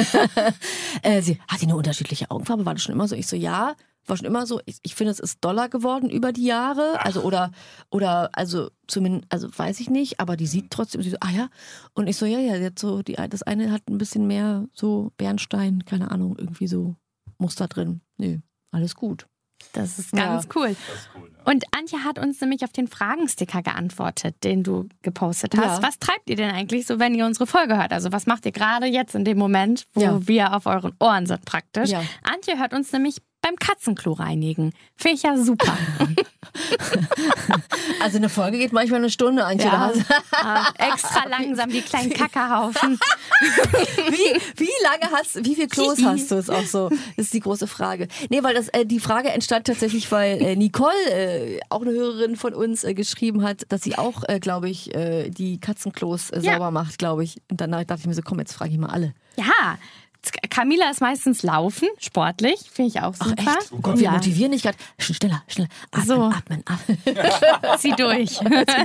sie eine unterschiedliche Augenfarbe? War das schon immer so? Ich so, ja. War schon immer so, ich finde, es ist doller geworden über die Jahre. Also, also zumindest, also weiß ich nicht, aber die sieht trotzdem, sie so, ja. Und ich so, ja, jetzt so, das eine hat ein bisschen mehr so Bernstein, keine Ahnung, irgendwie so Muster drin. Nee, alles gut. Das ist ganz cool. Das ist cool, ja. Und Antje hat uns nämlich auf den Fragensticker geantwortet, den du gepostet hast. Ja. Was treibt ihr denn eigentlich so, wenn ihr unsere Folge hört? Also was macht ihr gerade jetzt in dem Moment, wo wir auf euren Ohren sind praktisch? Ja. Antje hört uns nämlich beim Katzenklo reinigen. Finde ich ja super. Also eine Folge geht manchmal eine Stunde, Antje. Extra langsam, die kleinen Kackerhaufen. Wie viel Klos hast du? Ist auch so, ist die große Frage. Nee, weil die Frage entstand tatsächlich, weil Nicole, auch eine Hörerin von uns, geschrieben hat, dass sie auch, glaube ich, die Katzenklos sauber macht, glaube ich. Und danach dachte ich mir so, komm, jetzt frage ich mal alle. Ja, Camilla ist meistens laufen, sportlich, finde ich auch super. Ach, echt? Oh Gott, wir motivieren dich gerade. Schneller. Atmen. Zieh durch.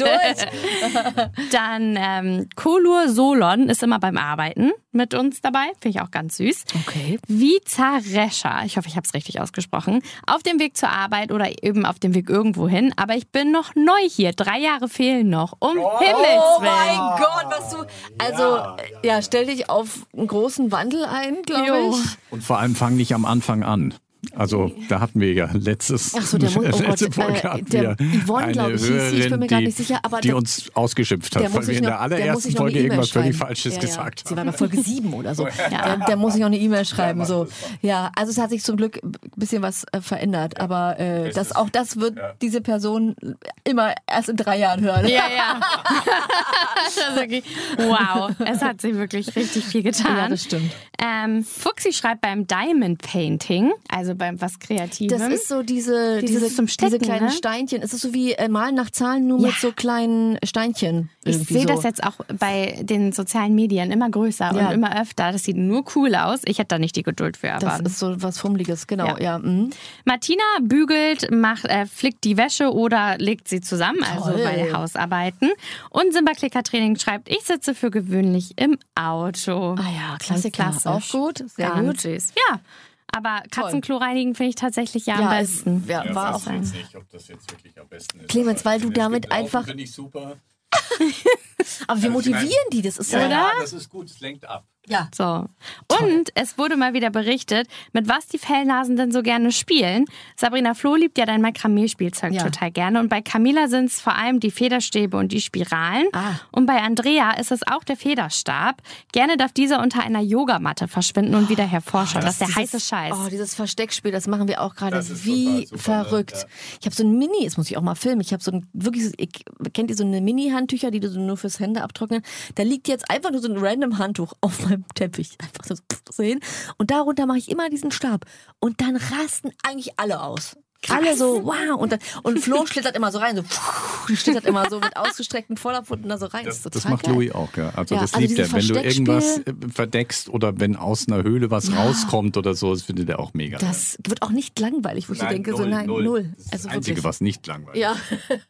Dann Kolur Solon ist immer beim Arbeiten mit uns dabei. Finde ich auch ganz süß. Okay. Vizarescha, ich hoffe, ich habe es richtig ausgesprochen, auf dem Weg zur Arbeit oder eben auf dem Weg irgendwo hin. Aber ich bin noch neu hier. 3 Jahre fehlen noch. Himmels Willen. Oh mein Gott, was du... Also, stell dich auf einen großen Wandel ein, glaube ich. Und vor allem fang nicht am Anfang an. Also da hatten wir ja letzte Folge hatten wir Yvonne, glaube ich, hieß sie, ich bin mir gar nicht sicher. Aber die uns ausgeschimpft hat, weil wir in der allerersten Folge irgendwas völlig Falsches gesagt haben. Sie war bei Folge 7 oder so. Der muss ich auch eine E-Mail schreiben. Also es hat sich zum Glück ein bisschen was verändert. Aber das wird diese Person immer erst in 3 Jahren hören. Ja. Wow, es hat sich wirklich richtig viel getan. Ja, das stimmt. Fuxi schreibt beim Diamond Painting, also beim was Kreativem. Das ist so diese zum Stecken, diese kleinen ne? Steinchen. Es ist so wie Malen nach Zahlen, nur mit so kleinen Steinchen. Ich sehe das jetzt auch bei den sozialen Medien immer größer und immer öfter. Das sieht nur cool aus. Ich hätte da nicht die Geduld für. Aber das ist so was Fummeliges, genau. Ja. Martina bügelt, flickt die Wäsche oder legt sie zusammen, also bei Hausarbeiten. Und Simba-Klicker-Training schreibt, ich sitze für gewöhnlich im Auto. Ah ja, Klassiker. Auch gut, sehr gut. Süß. Ja. Aber Katzenklo reinigen finde ich tatsächlich am besten. War auch nicht, ob das jetzt wirklich am besten ist. Clemens, weil du damit einfach... Finde ich super. Aber wir motivieren die, das ist oder? Ja, das ist gut, es lenkt ab. Ja. So. Und es wurde mal wieder berichtet, mit was die Fellnasen denn so gerne spielen. Sabrina Floh liebt ja dein Makramee-Spielzeug total gerne. Und bei Camilla sind es vor allem die Federstäbe und die Spiralen. Und bei Andrea ist es auch der Federstab. Gerne darf dieser unter einer Yogamatte verschwinden und wieder hervorschauen. Das ist der heiße Scheiß. Oh, dieses Versteckspiel, das machen wir auch gerade wie verrückt. Ja. Ich habe so ein Mini, das muss ich auch mal filmen, ich habe so ein wirklich, kennt ihr so eine Mini-Handtücher, die du so nur fürs Hände abtrocknen? Da liegt jetzt einfach nur so ein random Handtuch auf meinem Teppich. Einfach so hin. Und darunter mache ich immer diesen Stab. Und dann rasten eigentlich alle aus. Krass. Alle so, wow. Und Flo schlittert immer so rein, schlittert immer so mit ausgestreckten Vorderpfoten da so rein. Das macht geil. Louis auch, ja. Also das liebt er. Wenn du irgendwas verdeckst oder wenn aus einer Höhle was rauskommt oder so, das findet er auch mega. Das wird auch nicht langweilig, wo ich denke, null. Das ist das Einzige, was nicht langweilig ist. Ja.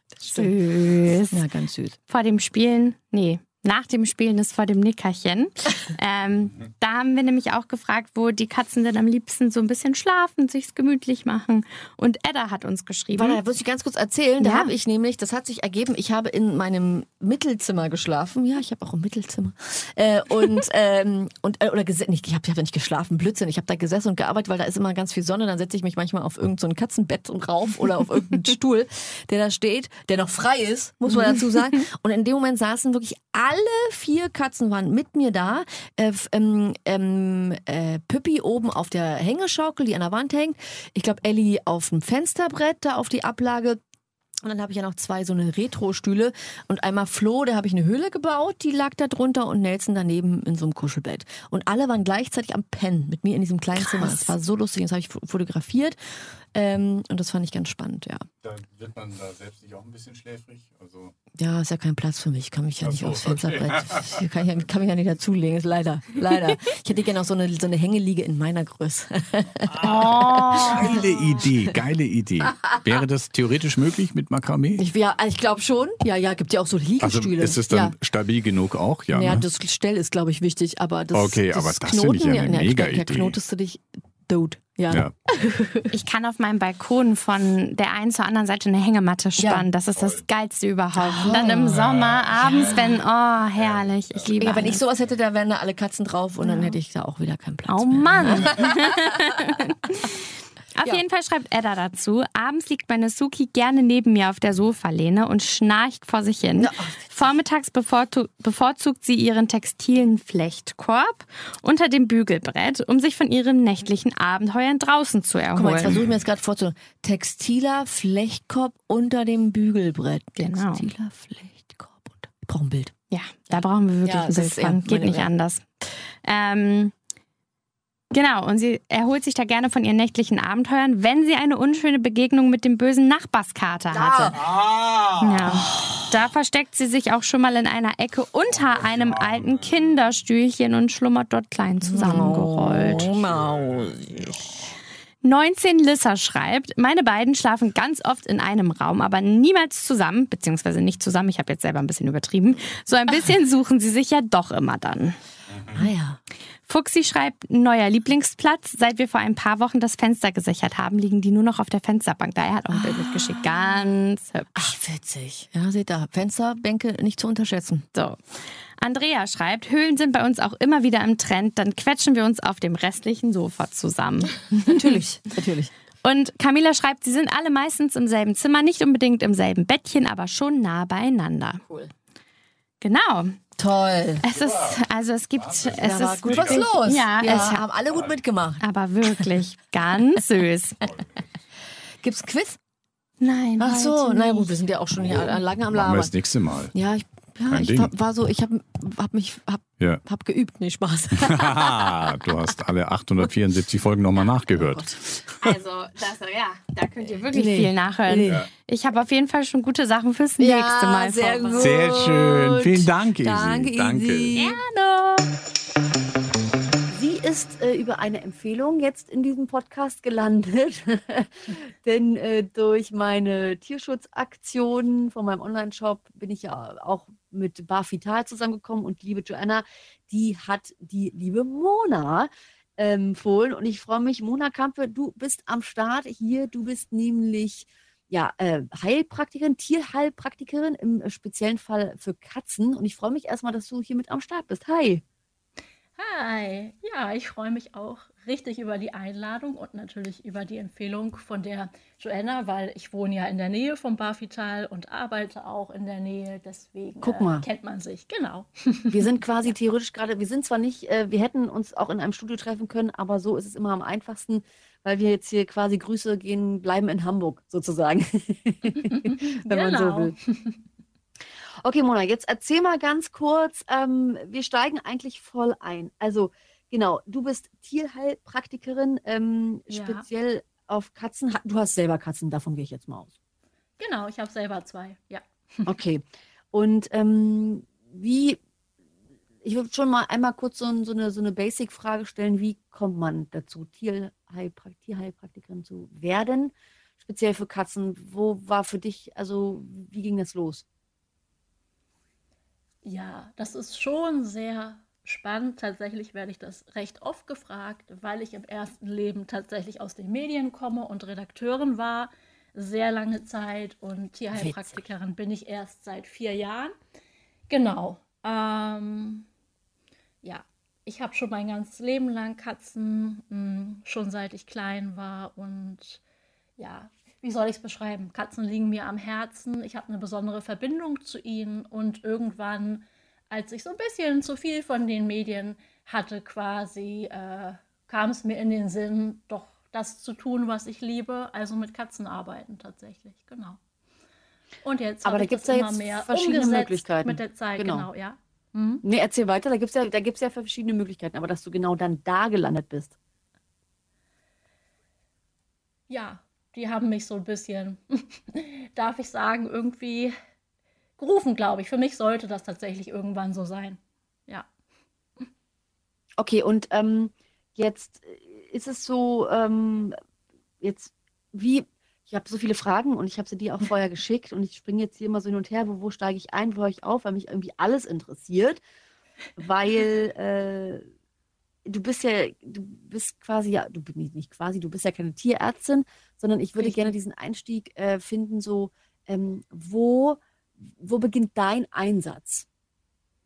Süß. Ja, ganz süß. Vor dem Spielen, nach dem Spielen ist vor dem Nickerchen. Da haben wir nämlich auch gefragt, wo die Katzen denn am liebsten so ein bisschen schlafen, sich's gemütlich machen. Und Edda hat uns geschrieben. Da muss ich ganz kurz erzählen. Da habe ich nämlich, das hat sich ergeben, ich habe in meinem Mittelzimmer geschlafen. Ja, ich habe auch ein Mittelzimmer. Ich habe nicht geschlafen, Blödsinn. Ich habe da gesessen und gearbeitet, weil da ist immer ganz viel Sonne. Dann setze ich mich manchmal auf irgend so ein Katzenbett und rauf oder auf irgendeinen Stuhl, der da steht, der noch frei ist, muss man dazu sagen. Und in dem Moment saßen wirklich alle 4 Katzen waren mit mir da. Püppi oben auf der Hängeschaukel, die an der Wand hängt. Ich glaube, Ellie auf dem Fensterbrett, da auf die Ablage. Und dann habe ich ja noch 2 so eine Retro-Stühle und einmal Flo, da habe ich eine Höhle gebaut, die lag da drunter und Nelson daneben in so einem Kuschelbett. Und alle waren gleichzeitig am Pennen mit mir in diesem kleinen Zimmer. Das war so lustig, das habe ich fotografiert und das fand ich ganz spannend, ja. Da wird man da selbst nicht auch ein bisschen schläfrig? Also ja, ist ja kein Platz für mich, ich kann mich ja nicht aufs Fensterbrett, kann mich ja nicht dazulegen, ist leider. Ich hätte gerne auch so eine Hängeliege in meiner Größe. Geile Idee. Wäre das theoretisch möglich mit Makramee? Ich glaube schon. Ja, gibt ja auch so Liegestühle. Also ist es dann stabil genug auch? Ja, ne? Das Gestell ist, glaube ich, wichtig, aber das okay, aber das finde ich eine mega Idee. Da knotest du dich tot. Ja. Ich kann auf meinem Balkon von der einen zur anderen Seite eine Hängematte spannen. Das ist das Geilste überhaupt. Und dann im Sommer, abends, herrlich. Ich liebe wenn ich sowas hätte, da wären da alle Katzen drauf und dann hätte ich da auch wieder keinen Platz mehr. Mann. Auf jeden Fall schreibt Edda dazu, abends liegt meine Suki gerne neben mir auf der Sofalehne und schnarcht vor sich hin. Ja. Vormittags bevorzugt sie ihren textilen Flechtkorb unter dem Bügelbrett, um sich von ihren nächtlichen Abenteuern draußen zu erholen. Guck mal, jetzt versuche ich mir jetzt gerade vorzustellen. Textiler Flechtkorb unter dem Bügelbrett. Genau. Textiler Flechtkorb. Ich brauche ein Bild. Ja, da brauchen wir wirklich ein Bild von. Geht nicht anders. Genau, und sie erholt sich da gerne von ihren nächtlichen Abenteuern, wenn sie eine unschöne Begegnung mit dem bösen Nachbarskater hatte. Ja. Da versteckt sie sich auch schon mal in einer Ecke unter einem alten Kinderstühlchen und schlummert dort klein zusammengerollt. 19 Lissa schreibt, meine beiden schlafen ganz oft in einem Raum, aber niemals zusammen, beziehungsweise nicht zusammen, ich habe jetzt selber ein bisschen übertrieben. So ein bisschen suchen sie sich ja doch immer dann. Ja. Fuxi schreibt, neuer Lieblingsplatz. Seit wir vor ein paar Wochen das Fenster gesichert haben, liegen die nur noch auf der Fensterbank. Da er hat auch ein Bild mitgeschickt. Ganz hübsch. Ach, witzig. Ja, seht ihr, Fensterbänke nicht zu unterschätzen. So. Andrea schreibt, Höhlen sind bei uns auch immer wieder im Trend. Dann quetschen wir uns auf dem restlichen Sofa zusammen. Natürlich. Und Camilla schreibt, sie sind alle meistens im selben Zimmer, nicht unbedingt im selben Bettchen, aber schon nah beieinander. Cool. Genau. Toll. Es ist gut was los. Ja, haben alle gut mitgemacht. Aber wirklich ganz süß. Gibt's ein Quiz? Nein. Ach so, na gut, wir sind ja auch schon hier lange am Machen wir Labern. das nächste Mal. Ja, ich hab geübt, nee, Spaß. Du hast alle 874 Folgen nochmal nachgehört. Also, da könnt ihr wirklich viel nachhören. Nee. Ich habe auf jeden Fall schon gute Sachen fürs nächste Mal sehr gut. Sehr schön. Vielen Dank, Isi. Danke. Gerne. Sie ist über eine Empfehlung jetzt in diesem Podcast gelandet, denn durch meine Tierschutzaktionen von meinem Online-Shop bin ich ja auch mit Bar Vital zusammengekommen und die liebe Joanna, die hat die liebe Mona empfohlen und ich freue mich, Mona Kampe, du bist am Start hier, du bist nämlich Heilpraktikerin, Tierheilpraktikerin im speziellen Fall für Katzen und ich freue mich erstmal, dass du hier mit am Start bist. Hi! Hi, ja, ich freue mich auch richtig über die Einladung und natürlich über die Empfehlung von der Joanna, weil ich wohne ja in der Nähe vom Bar Vital und arbeite auch in der Nähe, deswegen kennt man sich, genau. Wir sind quasi theoretisch gerade, wir sind zwar nicht, wir hätten uns auch in einem Studio treffen können, aber so ist es immer am einfachsten, weil wir jetzt hier quasi bleiben in Hamburg sozusagen, wenn man so will. Okay, Mona, jetzt erzähl mal ganz kurz, wir steigen eigentlich voll ein. Also genau, du bist Tierheilpraktikerin, speziell auf Katzen. Du hast selber Katzen, davon gehe ich jetzt mal aus. Genau, ich habe selber 2, ja. Okay, und ich würde schon mal einmal kurz so eine Basic-Frage stellen, wie kommt man dazu, Tierheilpraktikerin zu werden, speziell für Katzen? Wo war für dich, also wie ging das los? Ja, das ist schon sehr spannend. Tatsächlich werde ich das recht oft gefragt, weil ich im ersten Leben tatsächlich aus den Medien komme und Redakteurin war, sehr lange Zeit und Tierheilpraktikerin bin ich erst seit 4 Jahren. Genau. Ja, ich habe schon mein ganzes Leben lang Katzen, schon seit ich klein war und ja, wie soll ich es beschreiben? Katzen liegen mir am Herzen. Ich habe eine besondere Verbindung zu ihnen. Und irgendwann, als ich so ein bisschen zu viel von den Medien hatte, quasi, kam es mir in den Sinn, doch das zu tun, was ich liebe. Also mit Katzen arbeiten tatsächlich, genau. Und jetzt habe ich das immer mehr verschiedene Möglichkeiten mit der Zeit, genau ja. Mhm. Nee, erzähl weiter. Da gibt's ja verschiedene Möglichkeiten. Aber dass du genau dann da gelandet bist. Ja. Die haben mich so ein bisschen, darf ich sagen, irgendwie gerufen, glaube ich. Für mich sollte das tatsächlich irgendwann so sein. Ja. Okay, und jetzt ist es so, ich habe so viele Fragen und ich habe sie dir auch vorher geschickt und ich springe jetzt hier immer so hin und her, wo steige ich ein, wo höre ich auf, weil mich irgendwie alles interessiert, weil du bist quasi, du bist ja keine Tierärztin, sondern ich würde gerne diesen Einstieg finden, so, wo beginnt dein Einsatz?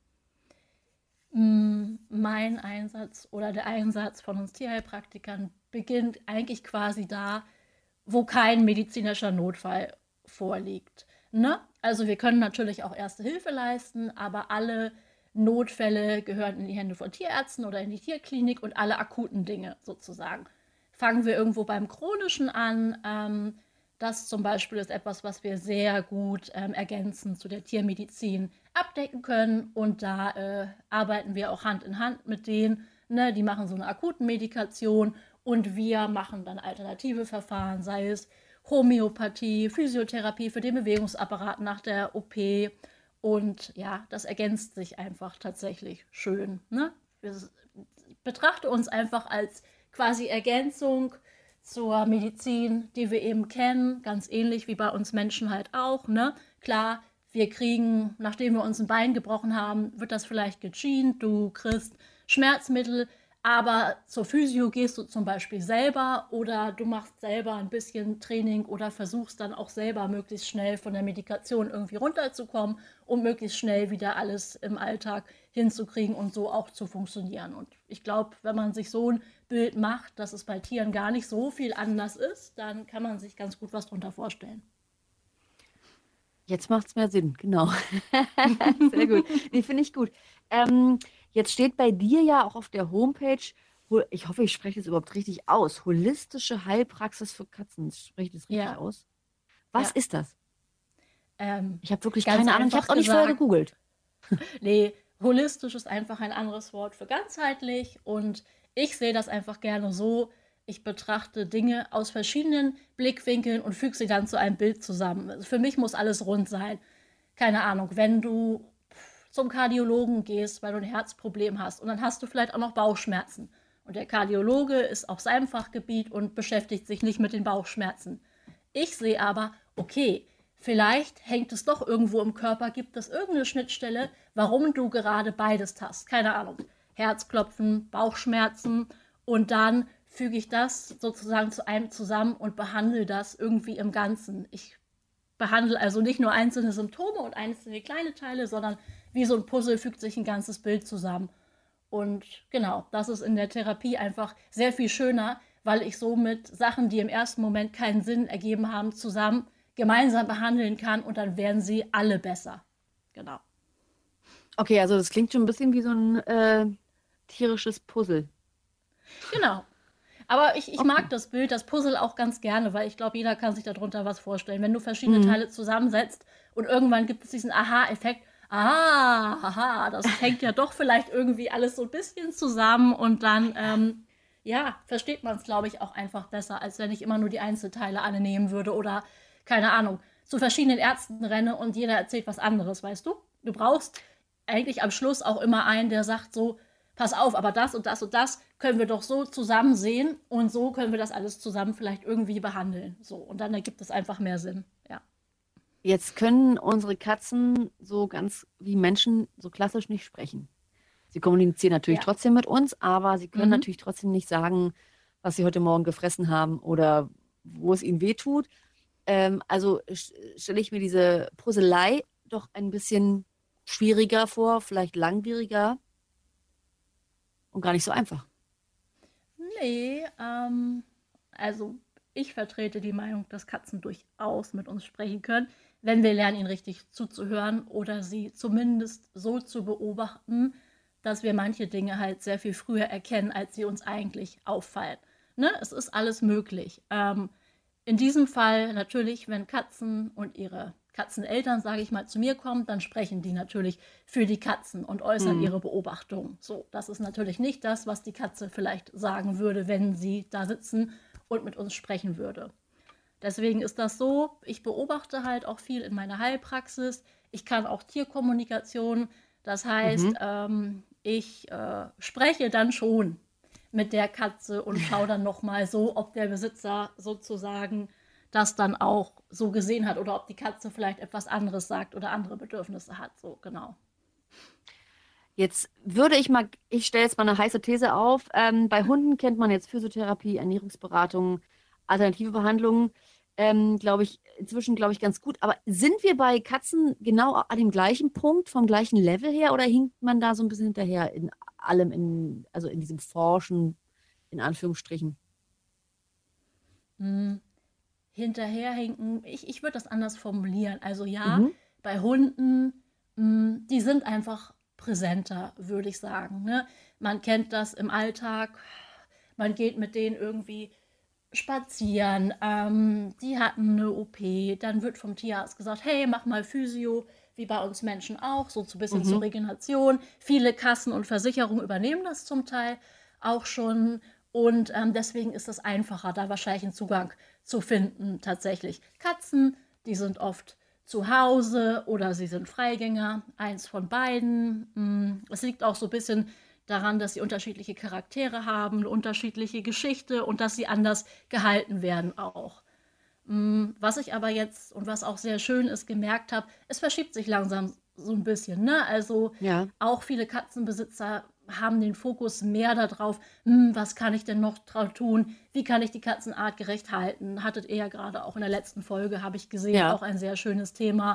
Mein Einsatz oder der Einsatz von uns Tierheilpraktikern beginnt eigentlich quasi da, wo kein medizinischer Notfall vorliegt. Ne? Also wir können natürlich auch Erste Hilfe leisten, aber alle Notfälle gehören in die Hände von Tierärzten oder in die Tierklinik und alle akuten Dinge sozusagen. Fangen wir irgendwo beim Chronischen an. Das zum Beispiel ist etwas, was wir sehr gut ergänzend zu der Tiermedizin abdecken können. Und da arbeiten wir auch Hand in Hand mit denen. Ne? Die machen so eine akuten Medikation und wir machen dann alternative Verfahren, sei es Homöopathie, Physiotherapie für den Bewegungsapparat nach der OP. Und ja, das ergänzt sich einfach tatsächlich schön. Ne? Ich betrachte uns einfach als quasi Ergänzung zur Medizin, die wir eben kennen, ganz ähnlich wie bei uns Menschen halt auch. Ne? Klar, wir kriegen, nachdem wir uns ein Bein gebrochen haben, wird das vielleicht gegient, du kriegst Schmerzmittel, aber zur Physio gehst du zum Beispiel selber oder du machst selber ein bisschen Training oder versuchst dann auch selber möglichst schnell von der Medikation irgendwie runterzukommen, um möglichst schnell wieder alles im Alltag hinzukriegen und so auch zu funktionieren. Und ich glaube, wenn man sich so ein Bild macht, dass es bei Tieren gar nicht so viel anders ist, dann kann man sich ganz gut was drunter vorstellen. Jetzt macht es mehr Sinn, genau. Sehr gut. Nee, finde ich gut. Jetzt steht bei dir ja auch auf der Homepage, ich hoffe, ich spreche es überhaupt richtig aus, holistische Heilpraxis für Katzen. Spreche ich das richtig aus? Was ist das? Ich habe wirklich keine Ahnung, ich habe es auch nicht vorher gegoogelt. Nee, holistisch ist einfach ein anderes Wort für ganzheitlich und ich sehe das einfach gerne so, ich betrachte Dinge aus verschiedenen Blickwinkeln und füge sie dann zu einem Bild zusammen. Also für mich muss alles rund sein. Keine Ahnung, wenn du zum Kardiologen gehst, weil du ein Herzproblem hast und dann hast du vielleicht auch noch Bauchschmerzen. Und der Kardiologe ist auf seinem Fachgebiet und beschäftigt sich nicht mit den Bauchschmerzen. Ich sehe aber, okay, vielleicht hängt es doch irgendwo im Körper, gibt es irgendeine Schnittstelle, warum du gerade beides hast. Keine Ahnung, Herzklopfen, Bauchschmerzen und dann füge ich das sozusagen zu einem zusammen und behandle das irgendwie im Ganzen. Ich behandle also nicht nur einzelne Symptome und einzelne kleine Teile, sondern wie so ein Puzzle fügt sich ein ganzes Bild zusammen. Und genau, das ist in der Therapie einfach sehr viel schöner, weil ich somit Sachen, die im ersten Moment keinen Sinn ergeben haben, zusammen gemeinsam behandeln kann und dann werden sie alle besser. Genau. Okay, also das klingt schon ein bisschen wie so ein tierisches Puzzle. Genau. Aber ich mag das Bild, das Puzzle auch ganz gerne, weil ich glaube, jeder kann sich darunter was vorstellen. Wenn du verschiedene Teile zusammensetzt und irgendwann gibt es diesen Aha-Effekt, aha, das hängt ja doch vielleicht irgendwie alles so ein bisschen zusammen und dann, versteht man es, glaube ich, auch einfach besser, als wenn ich immer nur die Einzelteile alle nehmen würde oder, keine Ahnung, zu verschiedenen Ärzten renne und jeder erzählt was anderes, weißt du? Du brauchst eigentlich am Schluss auch immer einen, der sagt so, pass auf, aber das und das und das können wir doch so zusammen sehen und so können wir das alles zusammen vielleicht irgendwie behandeln. So, und dann ergibt es einfach mehr Sinn, ja. Jetzt können unsere Katzen so ganz wie Menschen so klassisch nicht sprechen. Sie kommunizieren natürlich trotzdem mit uns, aber sie können natürlich trotzdem nicht sagen, was sie heute Morgen gefressen haben oder wo es ihnen wehtut. Also stelle ich mir diese Puzzlei doch ein bisschen schwieriger vor, vielleicht langwieriger und gar nicht so einfach. Nee, also ich vertrete die Meinung, dass Katzen durchaus mit uns sprechen können, wenn wir lernen, ihnen richtig zuzuhören oder sie zumindest so zu beobachten, dass wir manche Dinge halt sehr viel früher erkennen, als sie uns eigentlich auffallen. Ne? Es ist alles möglich. In diesem Fall natürlich, wenn Katzen und ihre Katzeneltern, sage ich mal, zu mir kommen, dann sprechen die natürlich für die Katzen und äußern ihre Beobachtungen. So, das ist natürlich nicht das, was die Katze vielleicht sagen würde, wenn sie da sitzen und mit uns sprechen würde. Deswegen ist das so, ich beobachte halt auch viel in meiner Heilpraxis. Ich kann auch Tierkommunikation, das heißt, ich spreche dann schon mit der Katze und schaue dann nochmal so, ob der Besitzer sozusagen das dann auch so gesehen hat oder ob die Katze vielleicht etwas anderes sagt oder andere Bedürfnisse hat. So, genau. Jetzt ich stelle jetzt mal eine heiße These auf. Bei Hunden kennt man jetzt Physiotherapie, Ernährungsberatung, alternative Behandlungen, inzwischen ganz gut. Aber sind wir bei Katzen genau an dem gleichen Punkt, vom gleichen Level her oder hinkt man da so ein bisschen hinterher in allem, also in diesem Forschen, in Anführungsstrichen? hinterherhinken. Ich würde das anders formulieren. Also ja, bei Hunden, die sind einfach präsenter, würde ich sagen. Ne? Man kennt das im Alltag. Man geht mit denen irgendwie spazieren. Die hatten eine OP. Dann wird vom Tierarzt gesagt, hey, mach mal Physio, wie bei uns Menschen auch, so ein bisschen zur Regeneration. Viele Kassen und Versicherungen übernehmen das zum Teil auch schon. Und deswegen ist es einfacher, da wahrscheinlich einen Zugang zu finden tatsächlich. Katzen, die sind oft zu Hause oder sie sind Freigänger, eins von beiden. Es liegt auch so ein bisschen daran, dass sie unterschiedliche Charaktere haben, eine unterschiedliche Geschichte und dass sie anders gehalten werden auch. Was ich aber jetzt und was auch sehr schön ist, gemerkt habe, es verschiebt sich langsam so ein bisschen. Ne? Also auch viele Katzenbesitzer haben den Fokus mehr darauf, was kann ich denn noch tun, wie kann ich die Katzen artgerecht halten. Hattet ihr ja gerade auch in der letzten Folge, habe ich gesehen, auch ein sehr schönes Thema.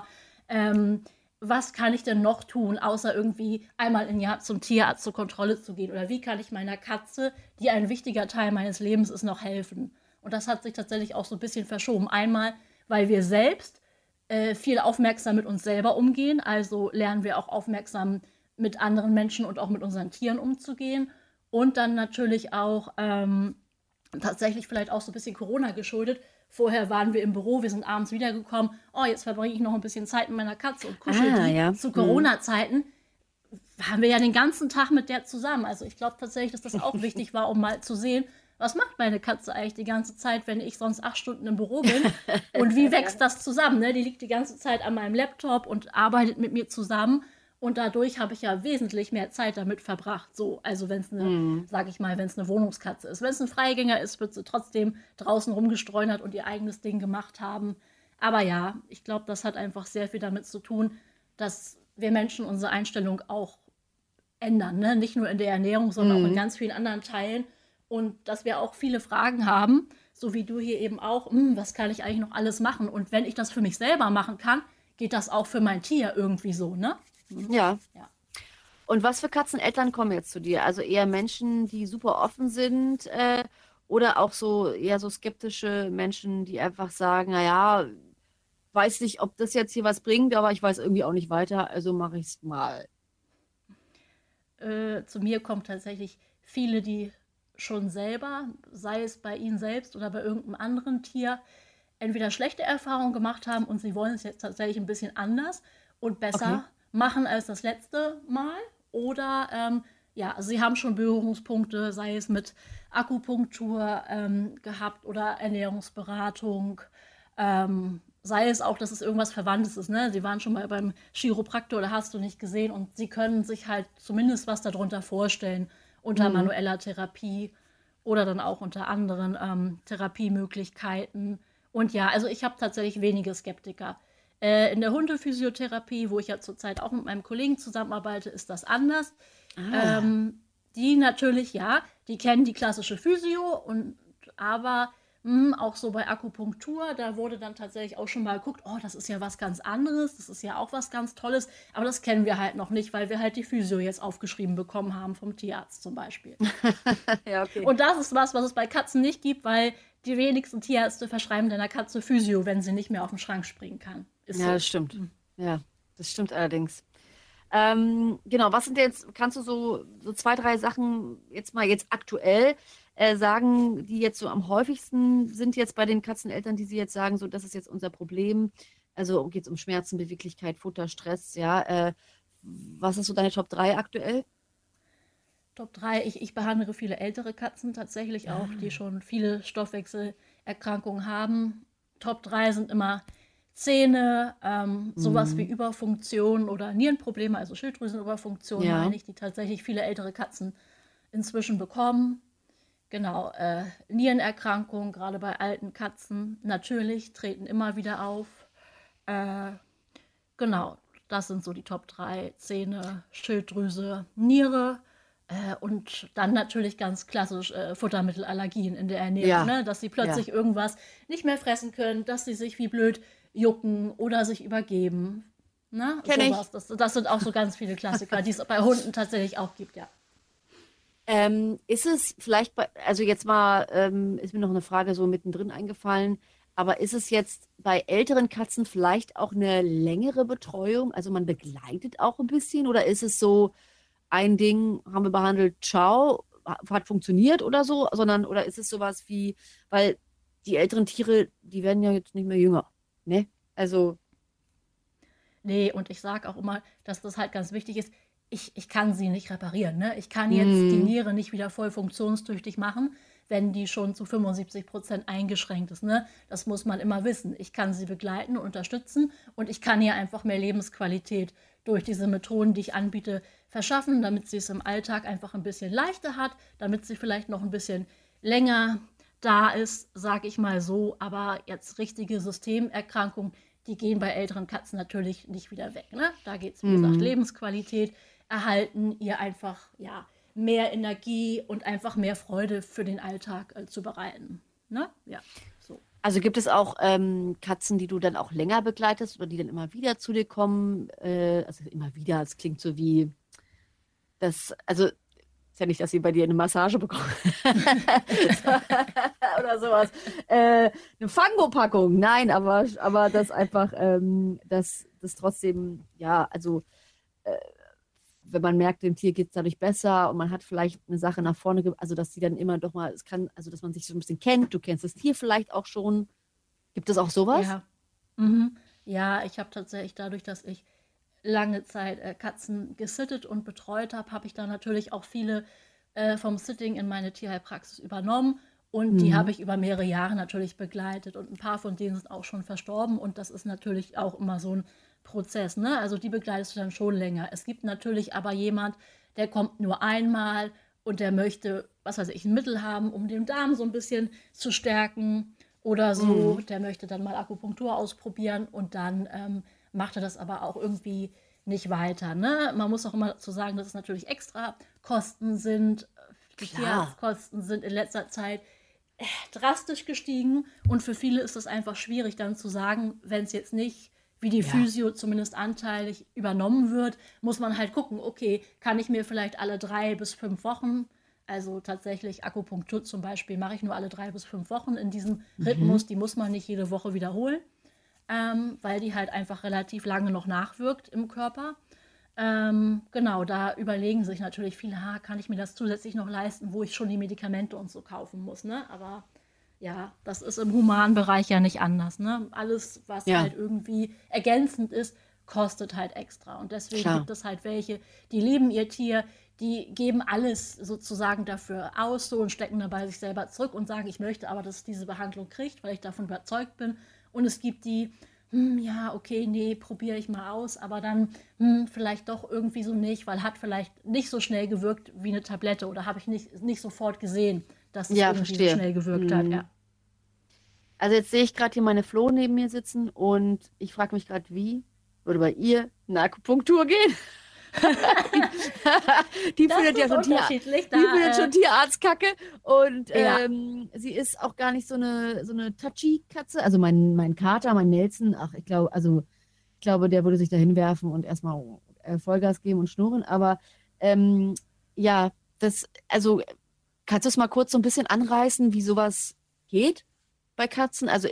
Was kann ich denn noch tun, außer irgendwie einmal im Jahr zum Tierarzt zur Kontrolle zu gehen? Oder wie kann ich meiner Katze, die ein wichtiger Teil meines Lebens ist, noch helfen? Und das hat sich tatsächlich auch so ein bisschen verschoben. Einmal, weil wir selbst viel aufmerksam mit uns selber umgehen. Also lernen wir auch aufmerksam mit anderen Menschen und auch mit unseren Tieren umzugehen. Und dann natürlich auch tatsächlich vielleicht auch so ein bisschen Corona geschuldet. Vorher waren wir im Büro, wir sind abends wiedergekommen. Oh, jetzt verbringe ich noch ein bisschen Zeit mit meiner Katze und kuschel die. Zu Corona-Zeiten waren wir ja den ganzen Tag mit der zusammen. Also ich glaube tatsächlich, dass das auch wichtig war, um mal zu sehen, was macht meine Katze eigentlich die ganze Zeit, wenn ich sonst 8 Stunden im Büro bin? Und wie wächst das zusammen? Ne? Die liegt die ganze Zeit an meinem Laptop und arbeitet mit mir zusammen. Und dadurch habe ich ja wesentlich mehr Zeit damit verbracht. So, also wenn es sag ich mal, wenn es eine Wohnungskatze ist. Wenn es ein Freigänger ist, wird sie trotzdem draußen rumgestreunert und ihr eigenes Ding gemacht haben. Aber ja, ich glaube, das hat einfach sehr viel damit zu tun, dass wir Menschen unsere Einstellung auch ändern. Ne? Nicht nur in der Ernährung, sondern auch in ganz vielen anderen Teilen. Und dass wir auch viele Fragen haben, so wie du hier eben auch, was kann ich eigentlich noch alles machen? Und wenn ich das für mich selber machen kann, geht das auch für mein Tier irgendwie so, ne? Ja. Und was für Katzeneltern kommen jetzt zu dir? Also eher Menschen, die super offen sind oder auch so eher so skeptische Menschen, die einfach sagen, naja, weiß nicht, ob das jetzt hier was bringt, aber ich weiß irgendwie auch nicht weiter, also mache ich es mal. Zu mir kommen tatsächlich viele, die schon selber, sei es bei ihnen selbst oder bei irgendeinem anderen Tier, entweder schlechte Erfahrungen gemacht haben und sie wollen es jetzt tatsächlich ein bisschen anders und besser machen als das letzte Mal. Oder also sie haben schon Berührungspunkte, sei es mit Akupunktur gehabt oder Ernährungsberatung, sei es auch, dass es irgendwas Verwandtes ist. Ne? Sie waren schon mal beim Chiropraktor oder hast du nicht gesehen und sie können sich halt zumindest was darunter vorstellen unter manueller Therapie oder dann auch unter anderen Therapiemöglichkeiten. Und ja, also ich habe tatsächlich wenige Skeptiker. In der Hundephysiotherapie, wo ich ja zurzeit auch mit meinem Kollegen zusammenarbeite, ist das anders. Die natürlich, die kennen die klassische Physio, aber auch so bei Akupunktur, da wurde dann tatsächlich auch schon mal geguckt, oh, das ist ja was ganz anderes, das ist ja auch was ganz Tolles, aber das kennen wir halt noch nicht, weil wir halt die Physio jetzt aufgeschrieben bekommen haben vom Tierarzt zum Beispiel. Und das ist was es bei Katzen nicht gibt, weil die wenigsten Tierärzte verschreiben deiner Katze Physio, wenn sie nicht mehr auf den Schrank springen kann. Ist so. Das stimmt. Ja, das stimmt allerdings. Genau, was sind jetzt, kannst du so 2, 3 Sachen jetzt aktuell sagen, die jetzt so am häufigsten sind jetzt bei den Katzeneltern, die sie jetzt sagen, so das ist jetzt unser Problem. Also geht es um Schmerzen, Beweglichkeit, Futter, Stress, ja. Was ist so deine Top 3 aktuell? Top 3, ich behandle viele ältere Katzen tatsächlich auch, die schon viele Stoffwechselerkrankungen haben. Top 3 sind immer Zähne, sowas wie Überfunktion oder Nierenprobleme, also Schilddrüsenüberfunktion, meine ich, die tatsächlich viele ältere Katzen inzwischen bekommen. Genau, Nierenerkrankungen, gerade bei alten Katzen, natürlich, treten immer wieder auf. Genau, das sind so die Top 3, Zähne, Schilddrüse, Niere. Und dann natürlich ganz klassisch Futtermittelallergien in der Ernährung, ne? Dass sie plötzlich irgendwas nicht mehr fressen können, dass sie sich wie blöd jucken oder sich übergeben. Ne? Kenn ich. Das sind auch so ganz viele Klassiker, die es bei Hunden tatsächlich auch gibt, ja. Ist es vielleicht, also jetzt mal, ist mir noch eine Frage so mittendrin eingefallen, aber ist es jetzt bei älteren Katzen vielleicht auch eine längere Betreuung? Also man begleitet auch ein bisschen oder ist es so ein Ding, haben wir behandelt, ciao, hat funktioniert oder so, oder ist es sowas wie, weil die älteren Tiere, die werden ja jetzt nicht mehr jünger, ne? Also, Nee, und ich sage auch immer, dass das halt ganz wichtig ist. Ich kann sie nicht reparieren. Ne? Ich kann jetzt die Niere nicht wieder voll funktionstüchtig machen, wenn die schon zu 75% eingeschränkt ist. Ne? Das muss man immer wissen. Ich kann sie begleiten und unterstützen und ich kann ihr einfach mehr Lebensqualität durch diese Methoden, die ich anbiete, verschaffen, damit sie es im Alltag einfach ein bisschen leichter hat, damit sie vielleicht noch ein bisschen länger da ist, sage ich mal so. Aber jetzt richtige Systemerkrankungen, die gehen bei älteren Katzen natürlich nicht wieder weg. Ne? Da geht es, wie gesagt, Lebensqualität erhalten, ihr einfach mehr Energie und einfach mehr Freude für den Alltag zu bereiten. Ne? Ja, so. also gibt es auch Katzen, die du dann auch länger begleitest oder die dann immer wieder zu dir kommen? Also immer wieder, es klingt so wie das, also ist ja nicht, dass sie bei dir eine Massage bekommen. Oder sowas. Eine Fango-Packung. Nein, aber das einfach, das trotzdem, ja, also wenn man merkt, dem Tier geht es dadurch besser und man hat vielleicht eine Sache nach vorne, also dass die dann immer doch mal, also dass man sich so ein bisschen kennt, du kennst das Tier vielleicht auch schon. Gibt es auch sowas? Ja, ja, ich habe tatsächlich dadurch, dass ich lange Zeit Katzen gesittet und betreut habe, habe ich da natürlich auch viele vom Sitting in meine Tierheilpraxis übernommen und die habe ich über mehrere Jahre natürlich begleitet und ein paar von denen sind auch schon verstorben und das ist natürlich auch immer so ein Prozess, ne? Also die begleitest du dann schon länger. Es gibt natürlich aber jemand, der kommt nur einmal und der möchte, was weiß ich, ein Mittel haben, um den Darm so ein bisschen zu stärken oder so. Der möchte dann mal Akupunktur ausprobieren und dann macht er das aber auch irgendwie nicht weiter. Ne? Man muss auch immer dazu sagen, dass es natürlich extra Kosten sind. Die Tierarztkosten sind in letzter Zeit drastisch gestiegen und für viele ist es einfach schwierig dann zu sagen, wenn es jetzt nicht wie die Physio zumindest anteilig übernommen wird, muss man halt gucken, okay, kann ich mir vielleicht alle 3 bis 5 Wochen, also tatsächlich Akupunktur zum Beispiel, mache ich nur alle 3 bis 5 Wochen in diesem Rhythmus, die muss man nicht jede Woche wiederholen, weil die halt einfach relativ lange noch nachwirkt im Körper. Genau, da überlegen sich natürlich viele, kann ich mir das zusätzlich noch leisten, wo ich schon die Medikamente und so kaufen muss, ne? Aber ja, das ist im humanen Bereich ja nicht anders, ne? Alles, was halt irgendwie ergänzend ist, kostet halt extra. Und deswegen gibt es halt welche, die lieben ihr Tier, die geben alles sozusagen dafür aus so und stecken dabei sich selber zurück und sagen, ich möchte aber, dass es diese Behandlung kriegt, weil ich davon überzeugt bin. Und es gibt die, ja, okay, nee, probiere ich mal aus, aber dann vielleicht doch irgendwie so nicht, weil hat vielleicht nicht so schnell gewirkt wie eine Tablette oder habe ich nicht sofort gesehen, dass es irgendwie so schnell gewirkt hat. Ja. Also jetzt sehe ich gerade hier meine Flo neben mir sitzen und ich frage mich gerade, wie würde bei ihr eine Akupunktur gehen? Die findet ja schon Tierarztkacke und sie ist auch gar nicht so eine Touchy-Katze. Also mein Kater, mein Nelson, ich glaube, der würde sich da hinwerfen und erstmal Vollgas geben und schnurren. Aber also kannst du es mal kurz so ein bisschen anreißen, wie sowas geht bei Katzen? Also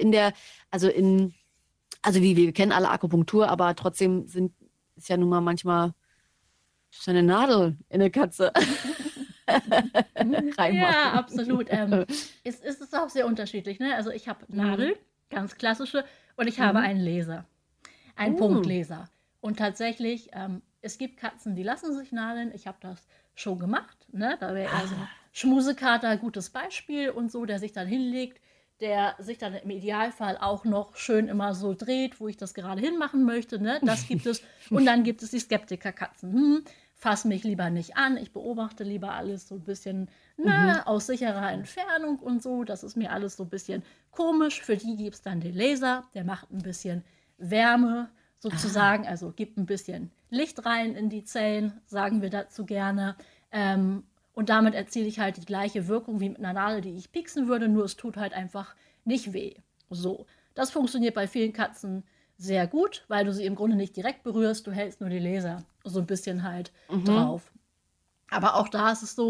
wir kennen alle Akupunktur, aber trotzdem ist ja nun mal manchmal so eine Nadel in eine Katze. Ja, absolut. Es ist auch sehr unterschiedlich. Ne? Also ich habe Nadel, ganz klassische, und ich habe einen Laser, einen Punktlaser. Und tatsächlich, es gibt Katzen, die lassen sich nadeln. Ich habe das schon gemacht. Ne? Da wäre also Schmusekater ein gutes Beispiel und so, der sich dann hinlegt, der sich dann im Idealfall auch noch schön immer so dreht, wo ich das gerade hinmachen möchte. Ne? Das gibt es. Und dann gibt es die Skeptikerkatzen. Fass mich lieber nicht an, ich beobachte lieber alles so ein bisschen aus sicherer Entfernung und so. Das ist mir alles so ein bisschen komisch. Für die gibt es dann den Laser, der macht ein bisschen Wärme sozusagen, also gibt ein bisschen Licht rein in die Zellen, sagen wir dazu gerne. Und damit erziele ich halt die gleiche Wirkung wie mit einer Nadel, die ich pieksen würde, nur es tut halt einfach nicht weh. So, das funktioniert bei vielen Katzen sehr gut, weil du sie im Grunde nicht direkt berührst, du hältst nur die Laser so ein bisschen halt drauf. Aber auch da ist es so,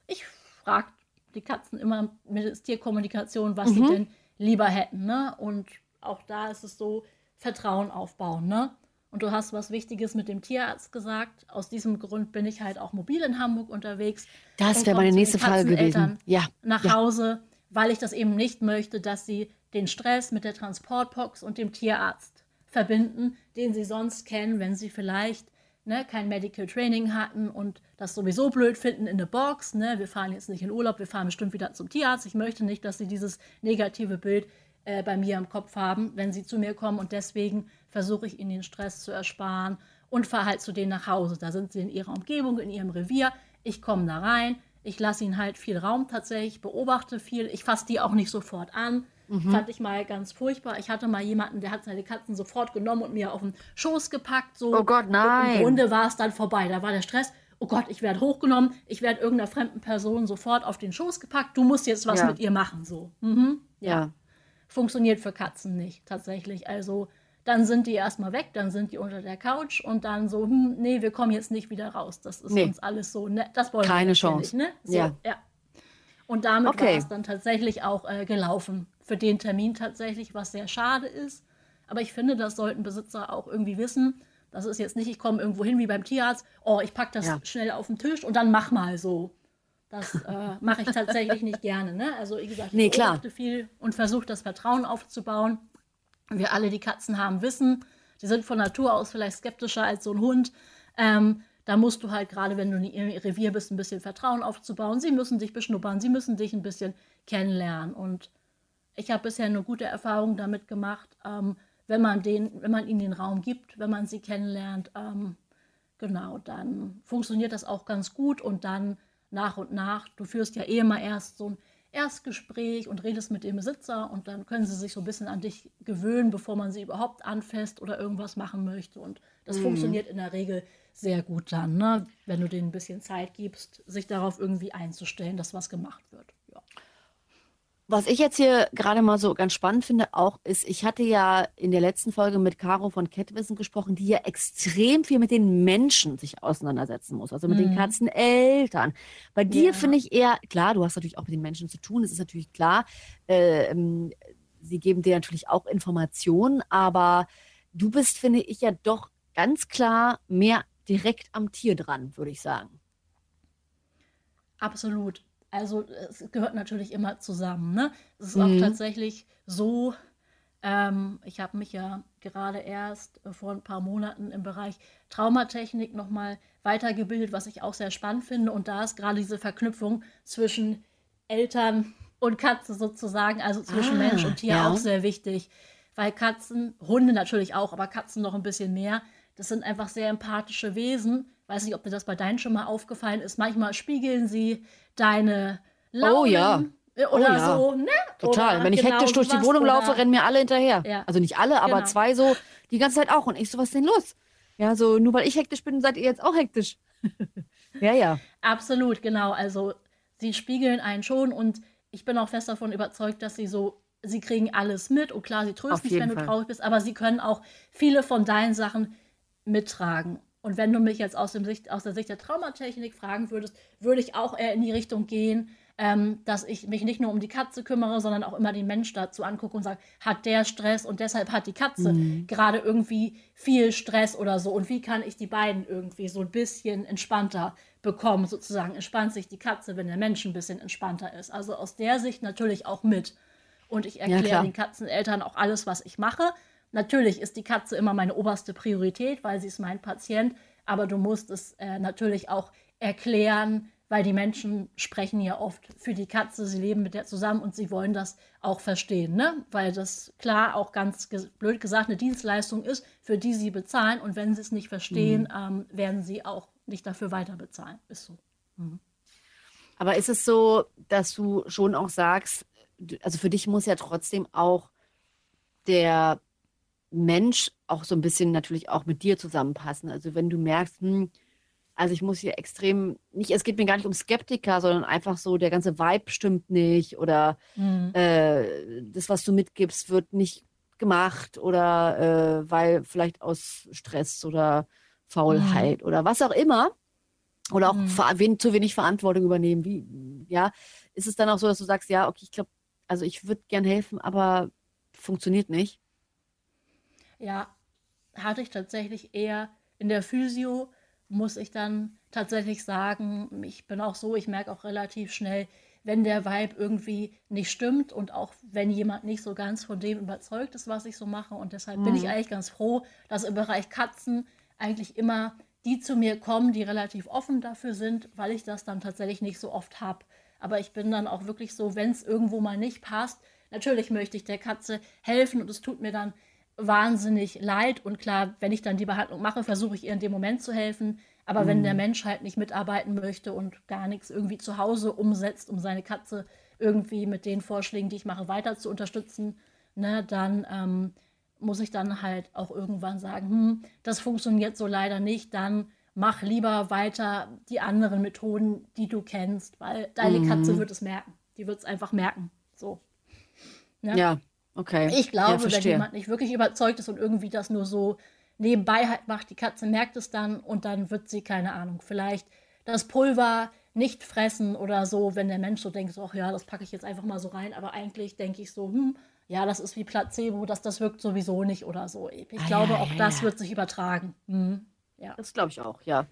ich frage die Katzen immer mittels Tierkommunikation, was sie denn lieber hätten. Ne? Und auch da ist es so, Vertrauen aufbauen. Ne? Und du hast was Wichtiges mit dem Tierarzt gesagt. Aus diesem Grund bin ich halt auch mobil in Hamburg unterwegs. Das wäre meine nächste Frage gewesen. Ja. Nach Hause, weil ich das eben nicht möchte, dass sie den Stress mit der Transportbox und dem Tierarzt verbinden, den sie sonst kennen, wenn sie vielleicht kein Medical Training hatten und das sowieso blöd finden in der Box. Ne? Wir fahren jetzt nicht in Urlaub, wir fahren bestimmt wieder zum Tierarzt. Ich möchte nicht, dass sie dieses negative Bild bei mir im Kopf haben, wenn sie zu mir kommen. Und deswegen versuche ich ihnen den Stress zu ersparen und fahre halt zu denen nach Hause. Da sind sie in ihrer Umgebung, in ihrem Revier. Ich komme da rein. Ich lasse ihnen halt viel Raum tatsächlich, beobachte viel. Ich fasse die auch nicht sofort an. Fand ich mal ganz furchtbar. Ich hatte mal jemanden, der hat seine Katzen sofort genommen und mir auf den Schoß gepackt. So. Oh Gott, nein. Im Grunde war es dann vorbei. Da war der Stress. Oh Gott, ich werde hochgenommen. Ich werde irgendeiner fremden Person sofort auf den Schoß gepackt. Du musst jetzt was mit ihr machen. So. Ja. Funktioniert für Katzen nicht, tatsächlich. Also dann sind die erstmal weg, dann sind die unter der Couch und dann so, nee, wir kommen jetzt nicht wieder raus. Das ist uns alles so, ne? Das wollen keine wir Chance. Nicht, ne? So, ja. Und damit war es dann tatsächlich auch gelaufen. Für den Termin tatsächlich, was sehr schade ist. Aber ich finde, das sollten Besitzer auch irgendwie wissen. Das ist jetzt nicht, ich komme irgendwo hin wie beim Tierarzt, ich packe das schnell auf den Tisch und dann mach mal so. Das mache ich tatsächlich nicht gerne. Ne? Also wie gesagt, ich beobachte viel und versuche das Vertrauen aufzubauen. Wir alle, die Katzen haben, wissen, die sind von Natur aus vielleicht skeptischer als so ein Hund. Da musst du halt gerade, wenn du im Revier bist, ein bisschen Vertrauen aufzubauen. Sie müssen dich beschnuppern, sie müssen dich ein bisschen kennenlernen. Und ich habe bisher eine gute Erfahrung damit gemacht, wenn man ihnen den Raum gibt, wenn man sie kennenlernt, genau, dann funktioniert das auch ganz gut und dann nach und nach, du führst ja immer erst so ein Erstgespräch und redest mit dem Besitzer und dann können sie sich so ein bisschen an dich gewöhnen, bevor man sie überhaupt anfasst oder irgendwas machen möchte und das funktioniert in der Regel sehr gut dann, ne? Wenn du denen ein bisschen Zeit gibst, sich darauf irgendwie einzustellen, dass was gemacht wird. Ja. Was ich jetzt hier gerade mal so ganz spannend finde auch, ist, ich hatte ja in der letzten Folge mit Caro von Catwissen gesprochen, die ja extrem viel mit den Menschen sich auseinandersetzen muss, also mit den Katzeneltern. Bei dir finde ich eher, klar, du hast natürlich auch mit den Menschen zu tun, das ist natürlich klar, sie geben dir natürlich auch Informationen, aber du bist, finde ich, ja doch ganz klar mehr direkt am Tier dran, würde ich sagen. Absolut. Also es gehört natürlich immer zusammen. Ne? Es ist auch tatsächlich so, ich habe mich ja gerade erst vor ein paar Monaten im Bereich Traumatechnik nochmal weitergebildet, was ich auch sehr spannend finde. Und da ist gerade diese Verknüpfung zwischen Eltern und Katze sozusagen, also zwischen Mensch und Tier auch sehr wichtig. Weil Katzen, Hunde natürlich auch, aber Katzen noch ein bisschen mehr, das sind einfach sehr empathische Wesen. Weiß nicht, ob dir das bei deinen schon mal aufgefallen ist. Manchmal spiegeln sie deine Launen oder so. Ne? Total. Oder wenn ich hektisch durch die Wohnung laufe, rennen mir alle hinterher. Ja. Also nicht alle, aber zwei so die ganze Zeit auch. Und ich so, was ist denn los? Ja, so nur weil ich hektisch bin, seid ihr jetzt auch hektisch. Ja. Absolut, genau. Also sie spiegeln einen schon und ich bin auch fest davon überzeugt, dass sie kriegen alles mit. Und klar, sie trösten dich, wenn du traurig bist, aber sie können auch viele von deinen Sachen mittragen. Und wenn du mich jetzt aus der Sicht der Traumatechnik fragen würdest, würde ich auch eher in die Richtung gehen, dass ich mich nicht nur um die Katze kümmere, sondern auch immer den Mensch dazu angucke und sage, hat der Stress und deshalb hat die Katze gerade irgendwie viel Stress oder so. Und wie kann ich die beiden irgendwie so ein bisschen entspannter bekommen, sozusagen? Entspannt sich die Katze, wenn der Mensch ein bisschen entspannter ist. Also aus der Sicht natürlich auch mit. Und ich erkläre den Katzeneltern auch alles, was ich mache. Natürlich ist die Katze immer meine oberste Priorität, weil sie ist mein Patient, aber du musst es natürlich auch erklären, weil die Menschen sprechen ja oft für die Katze, sie leben mit der zusammen und sie wollen das auch verstehen, ne? Weil das klar auch ganz blöd gesagt eine Dienstleistung ist, für die sie bezahlen und wenn sie es nicht verstehen, werden sie auch nicht dafür weiter bezahlen. Ist so. Aber ist es so, dass du schon auch sagst, also für dich muss ja trotzdem auch der Mensch auch so ein bisschen natürlich auch mit dir zusammenpassen. Also wenn du merkst, also ich muss hier extrem, es geht mir gar nicht um Skeptiker, sondern einfach so, der ganze Vibe stimmt nicht oder das, was du mitgibst, wird nicht gemacht oder weil vielleicht aus Stress oder Faulheit oder was auch immer. Oder auch zu wenig Verantwortung übernehmen. Ist es dann auch so, dass du sagst, ja, okay, ich glaube, also ich würde gern helfen, aber funktioniert nicht? Ja, hatte ich tatsächlich eher in der Physio, muss ich dann tatsächlich sagen, ich bin auch so, ich merke auch relativ schnell, wenn der Vibe irgendwie nicht stimmt und auch wenn jemand nicht so ganz von dem überzeugt ist, was ich so mache. Und deshalb bin ich eigentlich ganz froh, dass im Bereich Katzen eigentlich immer die zu mir kommen, die relativ offen dafür sind, weil ich das dann tatsächlich nicht so oft habe. Aber ich bin dann auch wirklich so, wenn es irgendwo mal nicht passt, natürlich möchte ich der Katze helfen und es tut mir dann wahnsinnig leid. Und klar, wenn ich dann die Behandlung mache, versuche ich ihr in dem Moment zu helfen. Aber wenn der Mensch halt nicht mitarbeiten möchte und gar nichts irgendwie zu Hause umsetzt, um seine Katze irgendwie mit den Vorschlägen, die ich mache, weiter zu unterstützen, ne, dann muss ich dann halt auch irgendwann sagen, das funktioniert so leider nicht, dann mach lieber weiter die anderen Methoden, die du kennst, weil deine Katze wird es merken. Die wird es einfach merken. So. Ne? Ja, okay. Ich glaube, wenn verstehe. jemand nicht wirklich überzeugt ist und irgendwie das nur so nebenbei halt macht, die Katze merkt es dann und dann wird sie, keine Ahnung, vielleicht das Pulver nicht fressen oder so, wenn der Mensch so denkt, so, ach ja, das packe ich jetzt einfach mal so rein, aber eigentlich denke ich so, ja, das ist wie Placebo, das wirkt sowieso nicht oder so. Ich glaube, auch das wird sich übertragen. Ja. Das glaube ich auch, ja.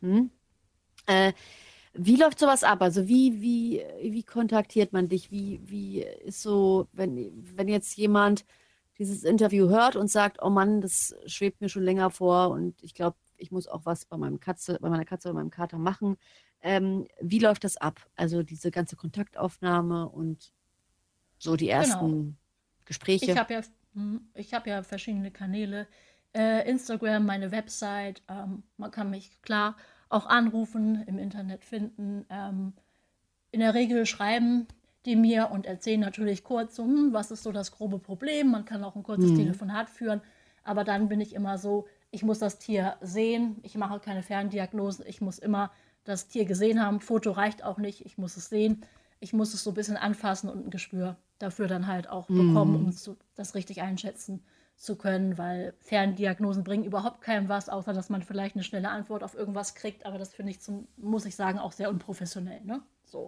Wie läuft sowas ab? Also wie kontaktiert man dich? Wie ist so, wenn jetzt jemand dieses Interview hört und sagt, oh Mann, das schwebt mir schon länger vor und ich glaube, ich muss auch was bei meiner Katze oder meinem Kater machen. Wie läuft das ab? Also diese ganze Kontaktaufnahme und so die ersten Gespräche. Ich hab ja verschiedene Kanäle. Instagram, meine Website. Man kann mich klar auch anrufen, im Internet finden. In der Regel schreiben die mir und erzählen natürlich kurz so, was ist so das grobe Problem. Man kann auch ein kurzes Telefonat führen. Aber dann bin ich immer so, ich muss das Tier sehen. Ich mache keine Ferndiagnosen. Ich muss immer das Tier gesehen haben. Foto reicht auch nicht. Ich muss es sehen. Ich muss es so ein bisschen anfassen und ein Gespür dafür dann halt auch bekommen, um das richtig einschätzen zu können, weil Ferndiagnosen bringen überhaupt keinem was, außer dass man vielleicht eine schnelle Antwort auf irgendwas kriegt, aber das finde ich, muss ich sagen, auch sehr unprofessionell. Ne? So.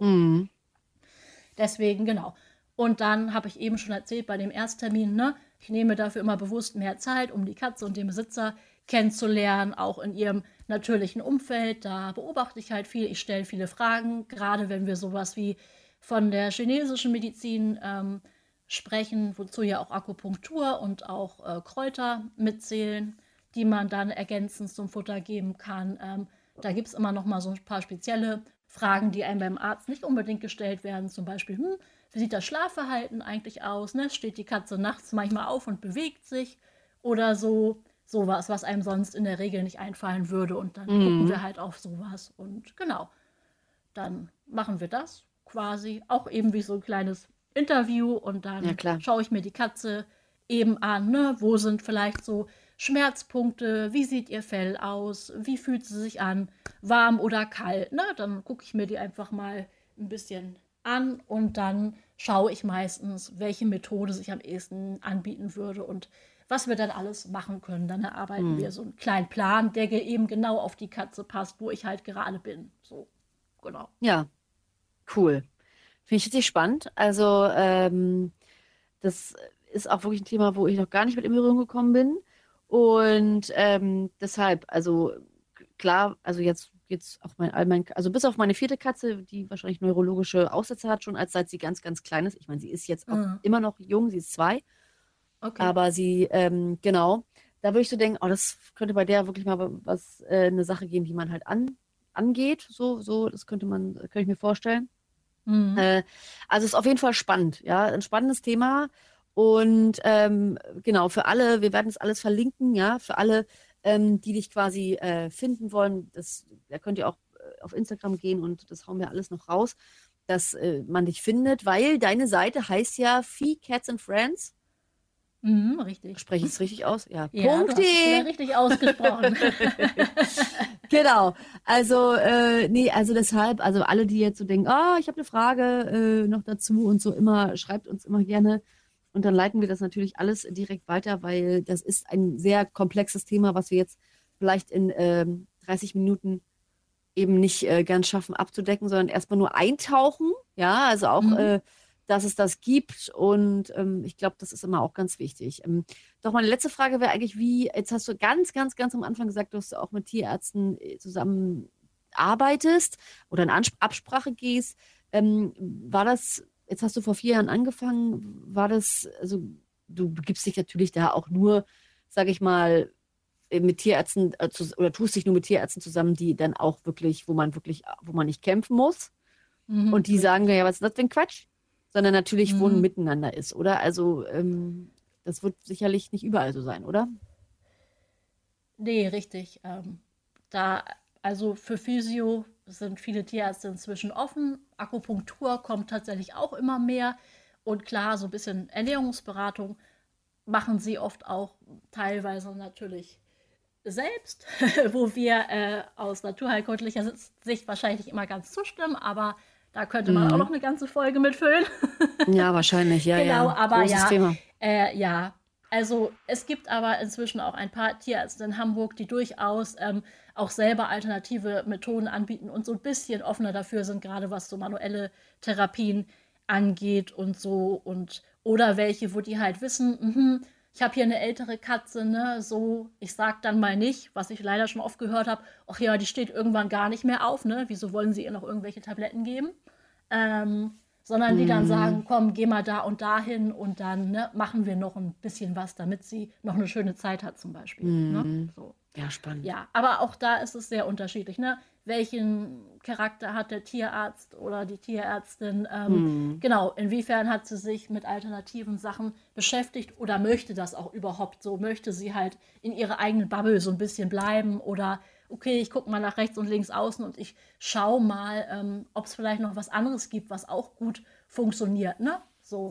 Deswegen, genau. Und dann habe ich eben schon erzählt, bei dem Ersttermin, ne, ich nehme dafür immer bewusst mehr Zeit, um die Katze und den Besitzer kennenzulernen, auch in ihrem natürlichen Umfeld. Da beobachte ich halt viel, ich stelle viele Fragen, gerade wenn wir sowas wie von der chinesischen Medizin sprechen, wozu ja auch Akupunktur und auch Kräuter mitzählen, die man dann ergänzend zum Futter geben kann. Da gibt es immer noch mal so ein paar spezielle Fragen, die einem beim Arzt nicht unbedingt gestellt werden. Zum Beispiel, wie sieht das Schlafverhalten eigentlich aus? Ne? Steht die Katze nachts manchmal auf und bewegt sich? Oder sowas, was einem sonst in der Regel nicht einfallen würde. Und dann gucken wir halt auf sowas. Und genau, dann machen wir das quasi auch eben wie so ein kleines Interview. Und dann schaue ich mir die Katze eben an. Ne? Wo sind vielleicht so Schmerzpunkte? Wie sieht ihr Fell aus? Wie fühlt sie sich an? Warm oder kalt? Ne? Dann gucke ich mir die einfach mal ein bisschen an und dann schaue ich meistens, welche Methode sich am ehesten anbieten würde und was wir dann alles machen können. Dann erarbeiten wir so einen kleinen Plan, der eben genau auf die Katze passt, wo ich halt gerade bin. So, genau. Ja, cool. Finde ich richtig spannend. Also das ist auch wirklich ein Thema, wo ich noch gar nicht mit in Berührung gekommen bin. Und deshalb, also klar, also jetzt auch also bis auf meine 4. Katze, die wahrscheinlich neurologische Aussätze hat, schon seit sie ganz, ganz klein ist. Ich meine, sie ist jetzt auch immer noch jung, sie ist 2. Okay. Aber sie, genau, da würde ich so denken, das könnte bei der wirklich mal eine Sache geben, die man halt angeht. So, das könnte ich mir vorstellen. Also ist auf jeden Fall spannend, ja, ein spannendes Thema. Und genau, für alle, wir werden es alles verlinken, ja, für alle, die dich quasi finden wollen, da könnt ihr auch auf Instagram gehen und das hauen wir alles noch raus, dass man dich findet, weil deine Seite heißt ja Fee Cats and Friends. Richtig. Spreche ich es richtig aus? Ja, ja, Punkt. Du hast es ja richtig ausgesprochen. Genau. Also, also deshalb, also alle, die jetzt so denken, ich habe eine Frage noch dazu und so schreibt uns immer gerne. Und dann leiten wir das natürlich alles direkt weiter, weil das ist ein sehr komplexes Thema, was wir jetzt vielleicht in 30 Minuten eben nicht ganz schaffen abzudecken, sondern erstmal nur eintauchen. Ja, also auch, dass es das gibt. Und ich glaube, das ist immer auch ganz wichtig. Doch meine letzte Frage wäre eigentlich, jetzt hast du ganz, ganz, ganz am Anfang gesagt, dass du auch mit Tierärzten zusammen arbeitest oder in Absprache gehst. War das, jetzt hast du vor 4 Jahren angefangen, war das, also du begibst dich natürlich da auch nur, sage ich mal, mit Tierärzten oder tust dich nur mit Tierärzten zusammen, die dann auch wirklich, wo man nicht kämpfen muss. Und die sagen, ja, was ist das denn Quatsch? Sondern natürlich, wo ein Miteinander ist, oder? Also das wird sicherlich nicht überall so sein, oder? Nee, richtig. Also für Physio sind viele Tierärzte inzwischen offen. Akupunktur kommt tatsächlich auch immer mehr. Und klar, so ein bisschen Ernährungsberatung machen sie oft auch teilweise natürlich selbst, wo wir aus naturheilkundlicher Sicht wahrscheinlich nicht immer ganz zustimmen, aber da könnte man auch noch eine ganze Folge mitfüllen. Ja, wahrscheinlich, ja. Genau, ja. aber großes Thema. Ja. Also es gibt aber inzwischen auch ein paar Tierärzte in Hamburg, die durchaus auch selber alternative Methoden anbieten und so ein bisschen offener dafür sind, gerade was so manuelle Therapien angeht und so. Oder welche, wo die halt wissen, ich habe hier eine ältere Katze, ne, so, ich sag dann mal nicht, was ich leider schon oft gehört habe, ach ja, die steht irgendwann gar nicht mehr auf, ne, wieso wollen sie ihr noch irgendwelche Tabletten geben? Sondern die dann sagen, komm, geh mal da und dahin und dann machen wir noch ein bisschen was, damit sie noch eine schöne Zeit hat zum Beispiel. Ne? So. Ja, spannend. Ja, aber auch da ist es sehr unterschiedlich, ne? Welchen Charakter hat der Tierarzt oder die Tierärztin? Genau, inwiefern hat sie sich mit alternativen Sachen beschäftigt oder möchte das auch überhaupt so? Möchte sie halt in ihrer eigenen Bubble so ein bisschen bleiben oder okay, ich gucke mal nach rechts und links außen und ich schaue mal, ob es vielleicht noch was anderes gibt, was auch gut funktioniert, ne? So.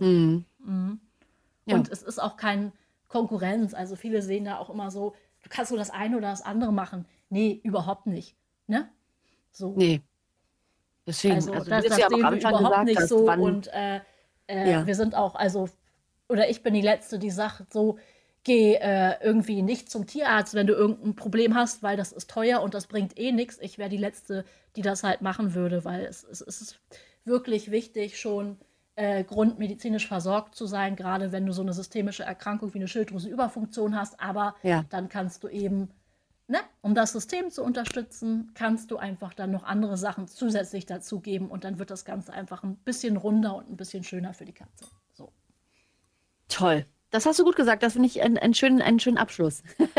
Ja. Und es ist auch kein Konkurrenz. Also viele sehen da auch immer so, du kannst nur das eine oder das andere machen. Nee, überhaupt nicht. Ne? So. Nee. Deswegen, Also du das hast ja am sehen wir Anfang überhaupt gesagt, nicht dass so. wann, Und wir sind auch, oder ich bin die Letzte, die sagt so, geh irgendwie nicht zum Tierarzt, wenn du irgendein Problem hast, weil das ist teuer und das bringt eh nichts. Ich wäre die Letzte, die das halt machen würde, weil es ist wirklich wichtig, schon grundmedizinisch versorgt zu sein, gerade wenn du so eine systemische Erkrankung wie eine Schilddrüsenüberfunktion hast. Aber dann kannst du eben, um das System zu unterstützen, kannst du einfach dann noch andere Sachen zusätzlich dazugeben und dann wird das Ganze einfach ein bisschen runder und ein bisschen schöner für die Katze. So. Toll. Das hast du gut gesagt. Das finde ich einen schönen Abschluss.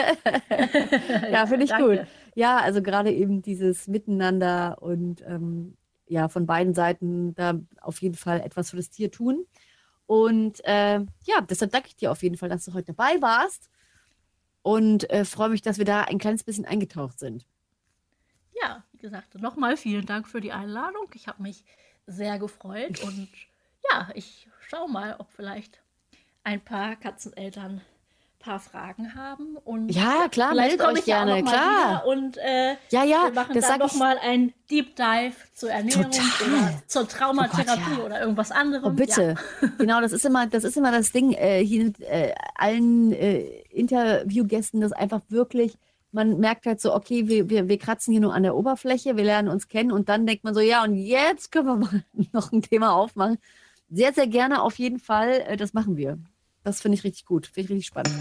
Ja, finde ich Danke. gut. Ja, also gerade eben dieses Miteinander und von beiden Seiten da auf jeden Fall etwas für das Tier tun. Und deshalb danke ich dir auf jeden Fall, dass du heute dabei warst und freue mich, dass wir da ein kleines bisschen eingetaucht sind. Ja, wie gesagt, nochmal vielen Dank für die Einladung. Ich habe mich sehr gefreut und ja, ich schaue mal, ob vielleicht ein paar Katzeneltern ein paar Fragen haben. Und ja, klar, vielleicht meldet euch gerne, klar. Und ja, wir machen das dann nochmal ein Deep Dive zur Ernährung oder zur Traumatherapie oder irgendwas anderem. Oh, bitte. Ja. Genau, das ist immer das Ding hier mit allen Interviewgästen, das einfach wirklich, man merkt halt so, okay, wir kratzen hier nur an der Oberfläche, wir lernen uns kennen und dann denkt man so, ja, und jetzt können wir mal noch ein Thema aufmachen. Sehr, sehr gerne auf jeden Fall, das machen wir. Das finde ich richtig gut, finde ich richtig spannend.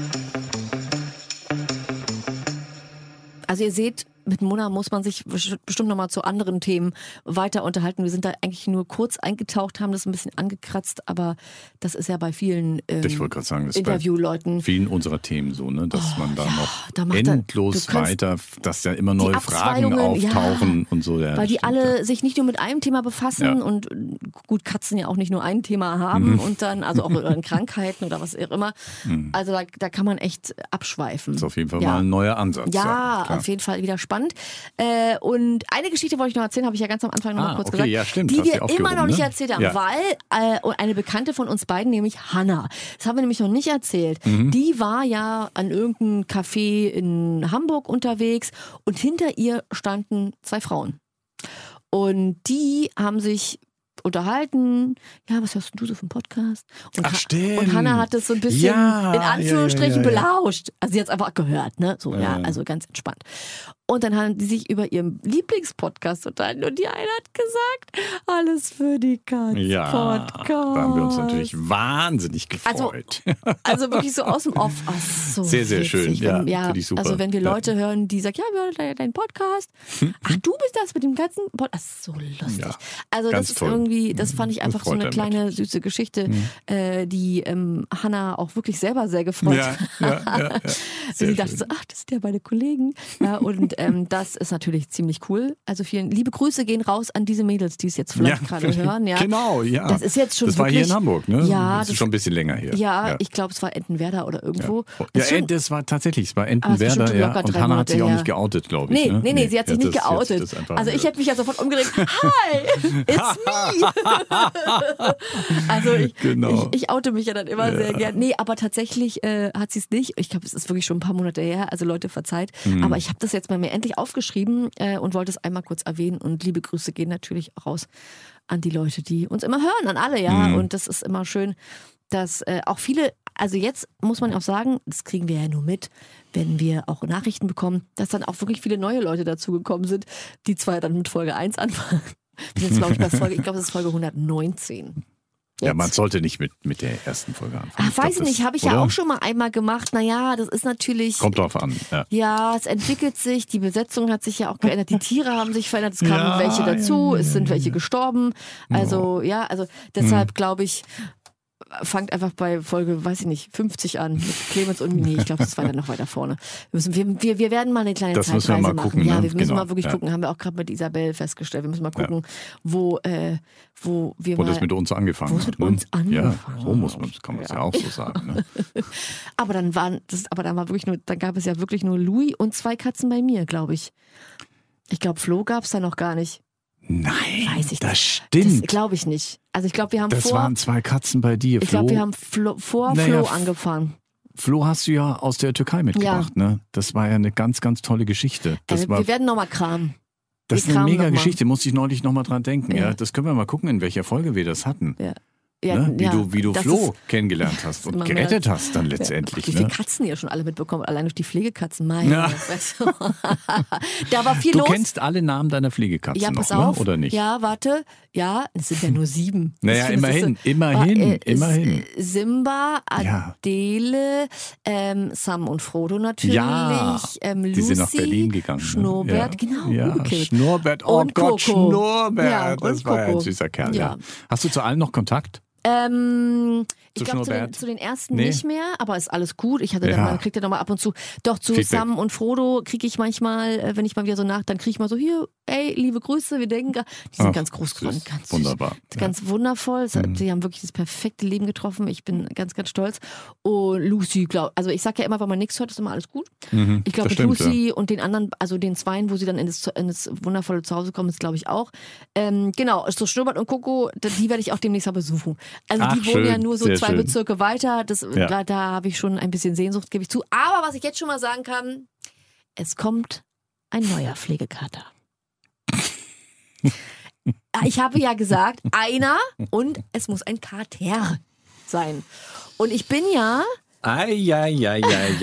Also ihr seht, mit Mona muss man sich bestimmt nochmal zu anderen Themen weiter unterhalten. Wir sind da eigentlich nur kurz eingetaucht, haben das ein bisschen angekratzt, aber das ist ja bei vielen ich wollte gerade sagen, das Interviewleuten. Bei vielen unserer Themen so, ne, dass man da noch da endlos weiter, dass da immer neue Fragen auftauchen und so. Ja, weil die alle sich nicht nur mit einem Thema befassen und gut, Katzen ja auch nicht nur ein Thema haben und dann, also auch in Krankheiten oder was auch immer. Also da kann man echt abschweifen. Das ist auf jeden Fall mal ein neuer Ansatz. Ja, auf jeden Fall wieder spannend. Und eine Geschichte wollte ich noch erzählen, habe ich ja ganz am Anfang noch mal kurz gesagt, ja, stimmt, die wir immer noch nicht ne? erzählt haben, weil eine Bekannte von uns beiden, nämlich Hanna, das haben wir nämlich noch nicht erzählt, die war ja an irgendeinem Café in Hamburg unterwegs und hinter ihr standen 2 Frauen. Und die haben sich unterhalten, ja, was hörst du so für einen Podcast? Und stimmt. Und Hanna hat es so ein bisschen in Anführungsstrichen belauscht. Also sie hat es einfach gehört, ne? So, also ganz entspannt. Und dann haben die sich über ihren Lieblingspodcast unterhalten. Und die eine hat gesagt, alles für die Katz Podcast. Da haben wir uns natürlich wahnsinnig gefreut. Also wirklich so aus dem Off. So sehr, sehr witzig. schön. Wenn, finde ich super. Also wenn wir Leute hören, die sagen, ja, wir hören deinen Podcast. Ach, du bist das mit dem Katzen-Podcast. So lustig. Ja, also das ist toll. irgendwie, das fand ich einfach so eine kleine, süße Geschichte, die Hanna auch wirklich selber sehr gefreut hat. Ja. Sie dachte so, ach, das sind ja meine Kollegen. Ja, und das ist natürlich ziemlich cool. Also vielen liebe Grüße gehen raus an diese Mädels, die es jetzt vielleicht gerade hören. Ja. Genau, ja. Das ist jetzt schon das war wirklich, hier in Hamburg, ne? Ja, das ist schon ein bisschen länger her. Ja, ich glaube, es war Entenwerder oder irgendwo. Ja, das war tatsächlich, es war Entenwerder, ja. Und Hanna hat sich auch nicht geoutet, glaube ich. Nee, sie hat sich nicht geoutet. Also ich hätte mich ja sofort umgedreht. Hi, it's me. Also ich oute mich ja dann immer sehr gern. Nee, aber tatsächlich hat sie es nicht. Ich glaube, es ist wirklich schon ein paar Monate her. Also Leute, verzeiht. Aber ich habe das jetzt mal mir endlich aufgeschrieben und wollte es einmal kurz erwähnen. Und liebe Grüße gehen natürlich raus an die Leute, die uns immer hören, an alle, ja. Und das ist immer schön, dass auch viele, also jetzt muss man auch sagen, das kriegen wir ja nur mit, wenn wir auch Nachrichten bekommen, dass dann auch wirklich viele neue Leute dazugekommen sind, die zwar dann mit Folge 1 anfangen. Wir sind jetzt, glaube ich, das ist Folge 119. Jetzt. Ja, man sollte nicht mit der ersten Folge anfangen. Ach, weiß ich nicht, habe ich ja auch schon mal einmal gemacht. Naja, das ist natürlich... Kommt drauf an. Ja, es entwickelt sich, die Besetzung hat sich ja auch geändert, die Tiere haben sich verändert, es kamen welche dazu, es sind welche gestorben. Also, deshalb glaube ich... Fangt einfach bei Folge, weiß ich nicht, 50 an mit Clemens und Mini. Ich glaube, das war dann noch weiter vorne. Wir werden mal eine kleine das Zeitreise müssen wir mal machen. Gucken, ja, wir müssen mal wirklich gucken. Haben wir auch gerade mit Isabel festgestellt. Wir müssen mal gucken, wo das mit uns angefangen hat. Wo es mit uns angefangen hat. So kann man es ja auch so sagen. Ne? Aber dann gab es ja wirklich nur Louis und 2 Katzen bei mir, glaube ich. Ich glaube, Flo gab es da noch gar nicht. Nein, weiß ich das nicht. stimmt. Das glaube ich nicht. Also ich glaube, wir haben Das waren 2 Katzen bei dir. Ich glaube, wir haben Flo angefahren. Flo hast du ja aus der Türkei mitgebracht, ne? Das war ja eine ganz, ganz tolle Geschichte. Wir werden nochmal kramen. Das ist eine mega Geschichte, musste ich neulich nochmal dran denken. Ja. Das können wir mal gucken, in welcher Folge wir das hatten. Ja. Wie du Flo kennengelernt hast und gerettet hast dann letztendlich. Wie viele Katzen ihr schon alle mitbekommen, allein durch die Pflegekatzen. Da war viel los. Du kennst alle Namen deiner Pflegekatzen noch, ne? Oder nicht? Ja, warte. Ja, es sind ja nur 7. Naja, immerhin. Simba, Adele, Sam und Frodo natürlich, Lucy, die sind nach Berlin gegangen. Schnurrbert, genau. Ja, Schnurrbert, oh und Gott, Coco. Schnurrbert, das war ja ein süßer Kerl. Ja. Hast du zu allen noch Kontakt? Ich glaube, zu den ersten nicht mehr, aber ist alles gut. Ich hatte man kriegt ja nochmal ab und zu. Doch, zu Feedback. Sam und Frodo kriege ich manchmal, wenn ich mal wieder so dann kriege ich mal so, hier, ey, liebe Grüße, wir denken, die sind ganz groß geworden. Ganz wunderbar. Ganz wundervoll. Die haben wirklich das perfekte Leben getroffen. Ich bin ganz, ganz stolz. Und Lucy, also ich sage ja immer, wenn man nichts hört, ist immer alles gut. Ich glaube, mit Lucy und den anderen, also den 2, wo sie dann in das wundervolle Zuhause kommen, ist glaube ich auch. Genau, so Schnurrbart und Coco, die werde ich auch demnächst mal besuchen. Also die wohnen ja nur so 2 Bezirke weiter. Da habe ich schon ein bisschen Sehnsucht, gebe ich zu. Aber was ich jetzt schon mal sagen kann, es kommt ein neuer Pflegekater. Ich habe ja gesagt, einer und es muss ein Kater sein. Und ich bin ja... Okay.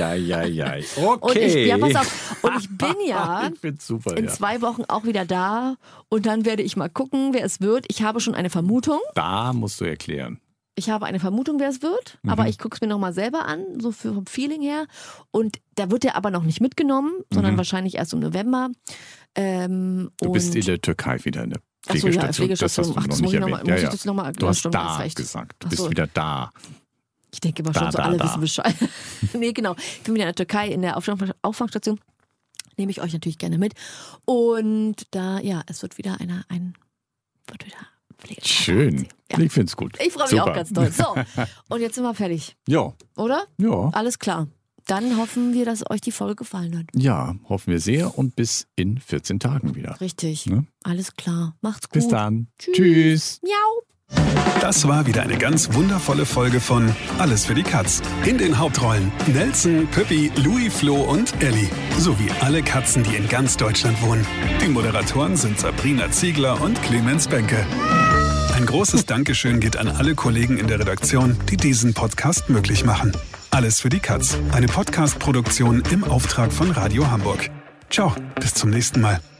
Pass auf. Und ich bin ja ich find's super, in 2 Wochen auch wieder da und dann werde ich mal gucken, wer es wird. Ich habe schon eine Vermutung. Da musst du erklären. Ich habe eine Vermutung, wer es wird, aber ich gucke es mir nochmal selber an, so vom Feeling her. Und da wird er aber noch nicht mitgenommen, sondern wahrscheinlich erst im November. Du bist in der Türkei wieder in der Pflegestation. Das hast du noch nicht erwähnt. Du hast da gesagt, du bist wieder da. Ich denke immer schon, alle wissen Bescheid. Nee, genau. Ich bin wieder in der Türkei in der Auffangstation. Nehme ich euch natürlich gerne mit. Und da, es wird wieder ein Pflegekater. Schön. Ja. Ich finde es gut. Ich freue mich auch ganz doll. So, und jetzt sind wir fertig. Ja. Oder? Ja. Alles klar. Dann hoffen wir, dass euch die Folge gefallen hat. Ja, hoffen wir sehr und bis in 14 Tagen wieder. Richtig. Ne? Alles klar. Macht's gut. Bis dann. Tschüss. Miau. Das war wieder eine ganz wundervolle Folge von Alles für die Katz. In den Hauptrollen Nelson, Püppi, Louis, Flo und Elli. Sowie alle Katzen, die in ganz Deutschland wohnen. Die Moderatoren sind Sabrina Ziegler und Clemens Benke. Ein großes Dankeschön geht an alle Kollegen in der Redaktion, die diesen Podcast möglich machen. Alles für die Katz. Eine Podcast-Produktion im Auftrag von Radio Hamburg. Ciao, bis zum nächsten Mal.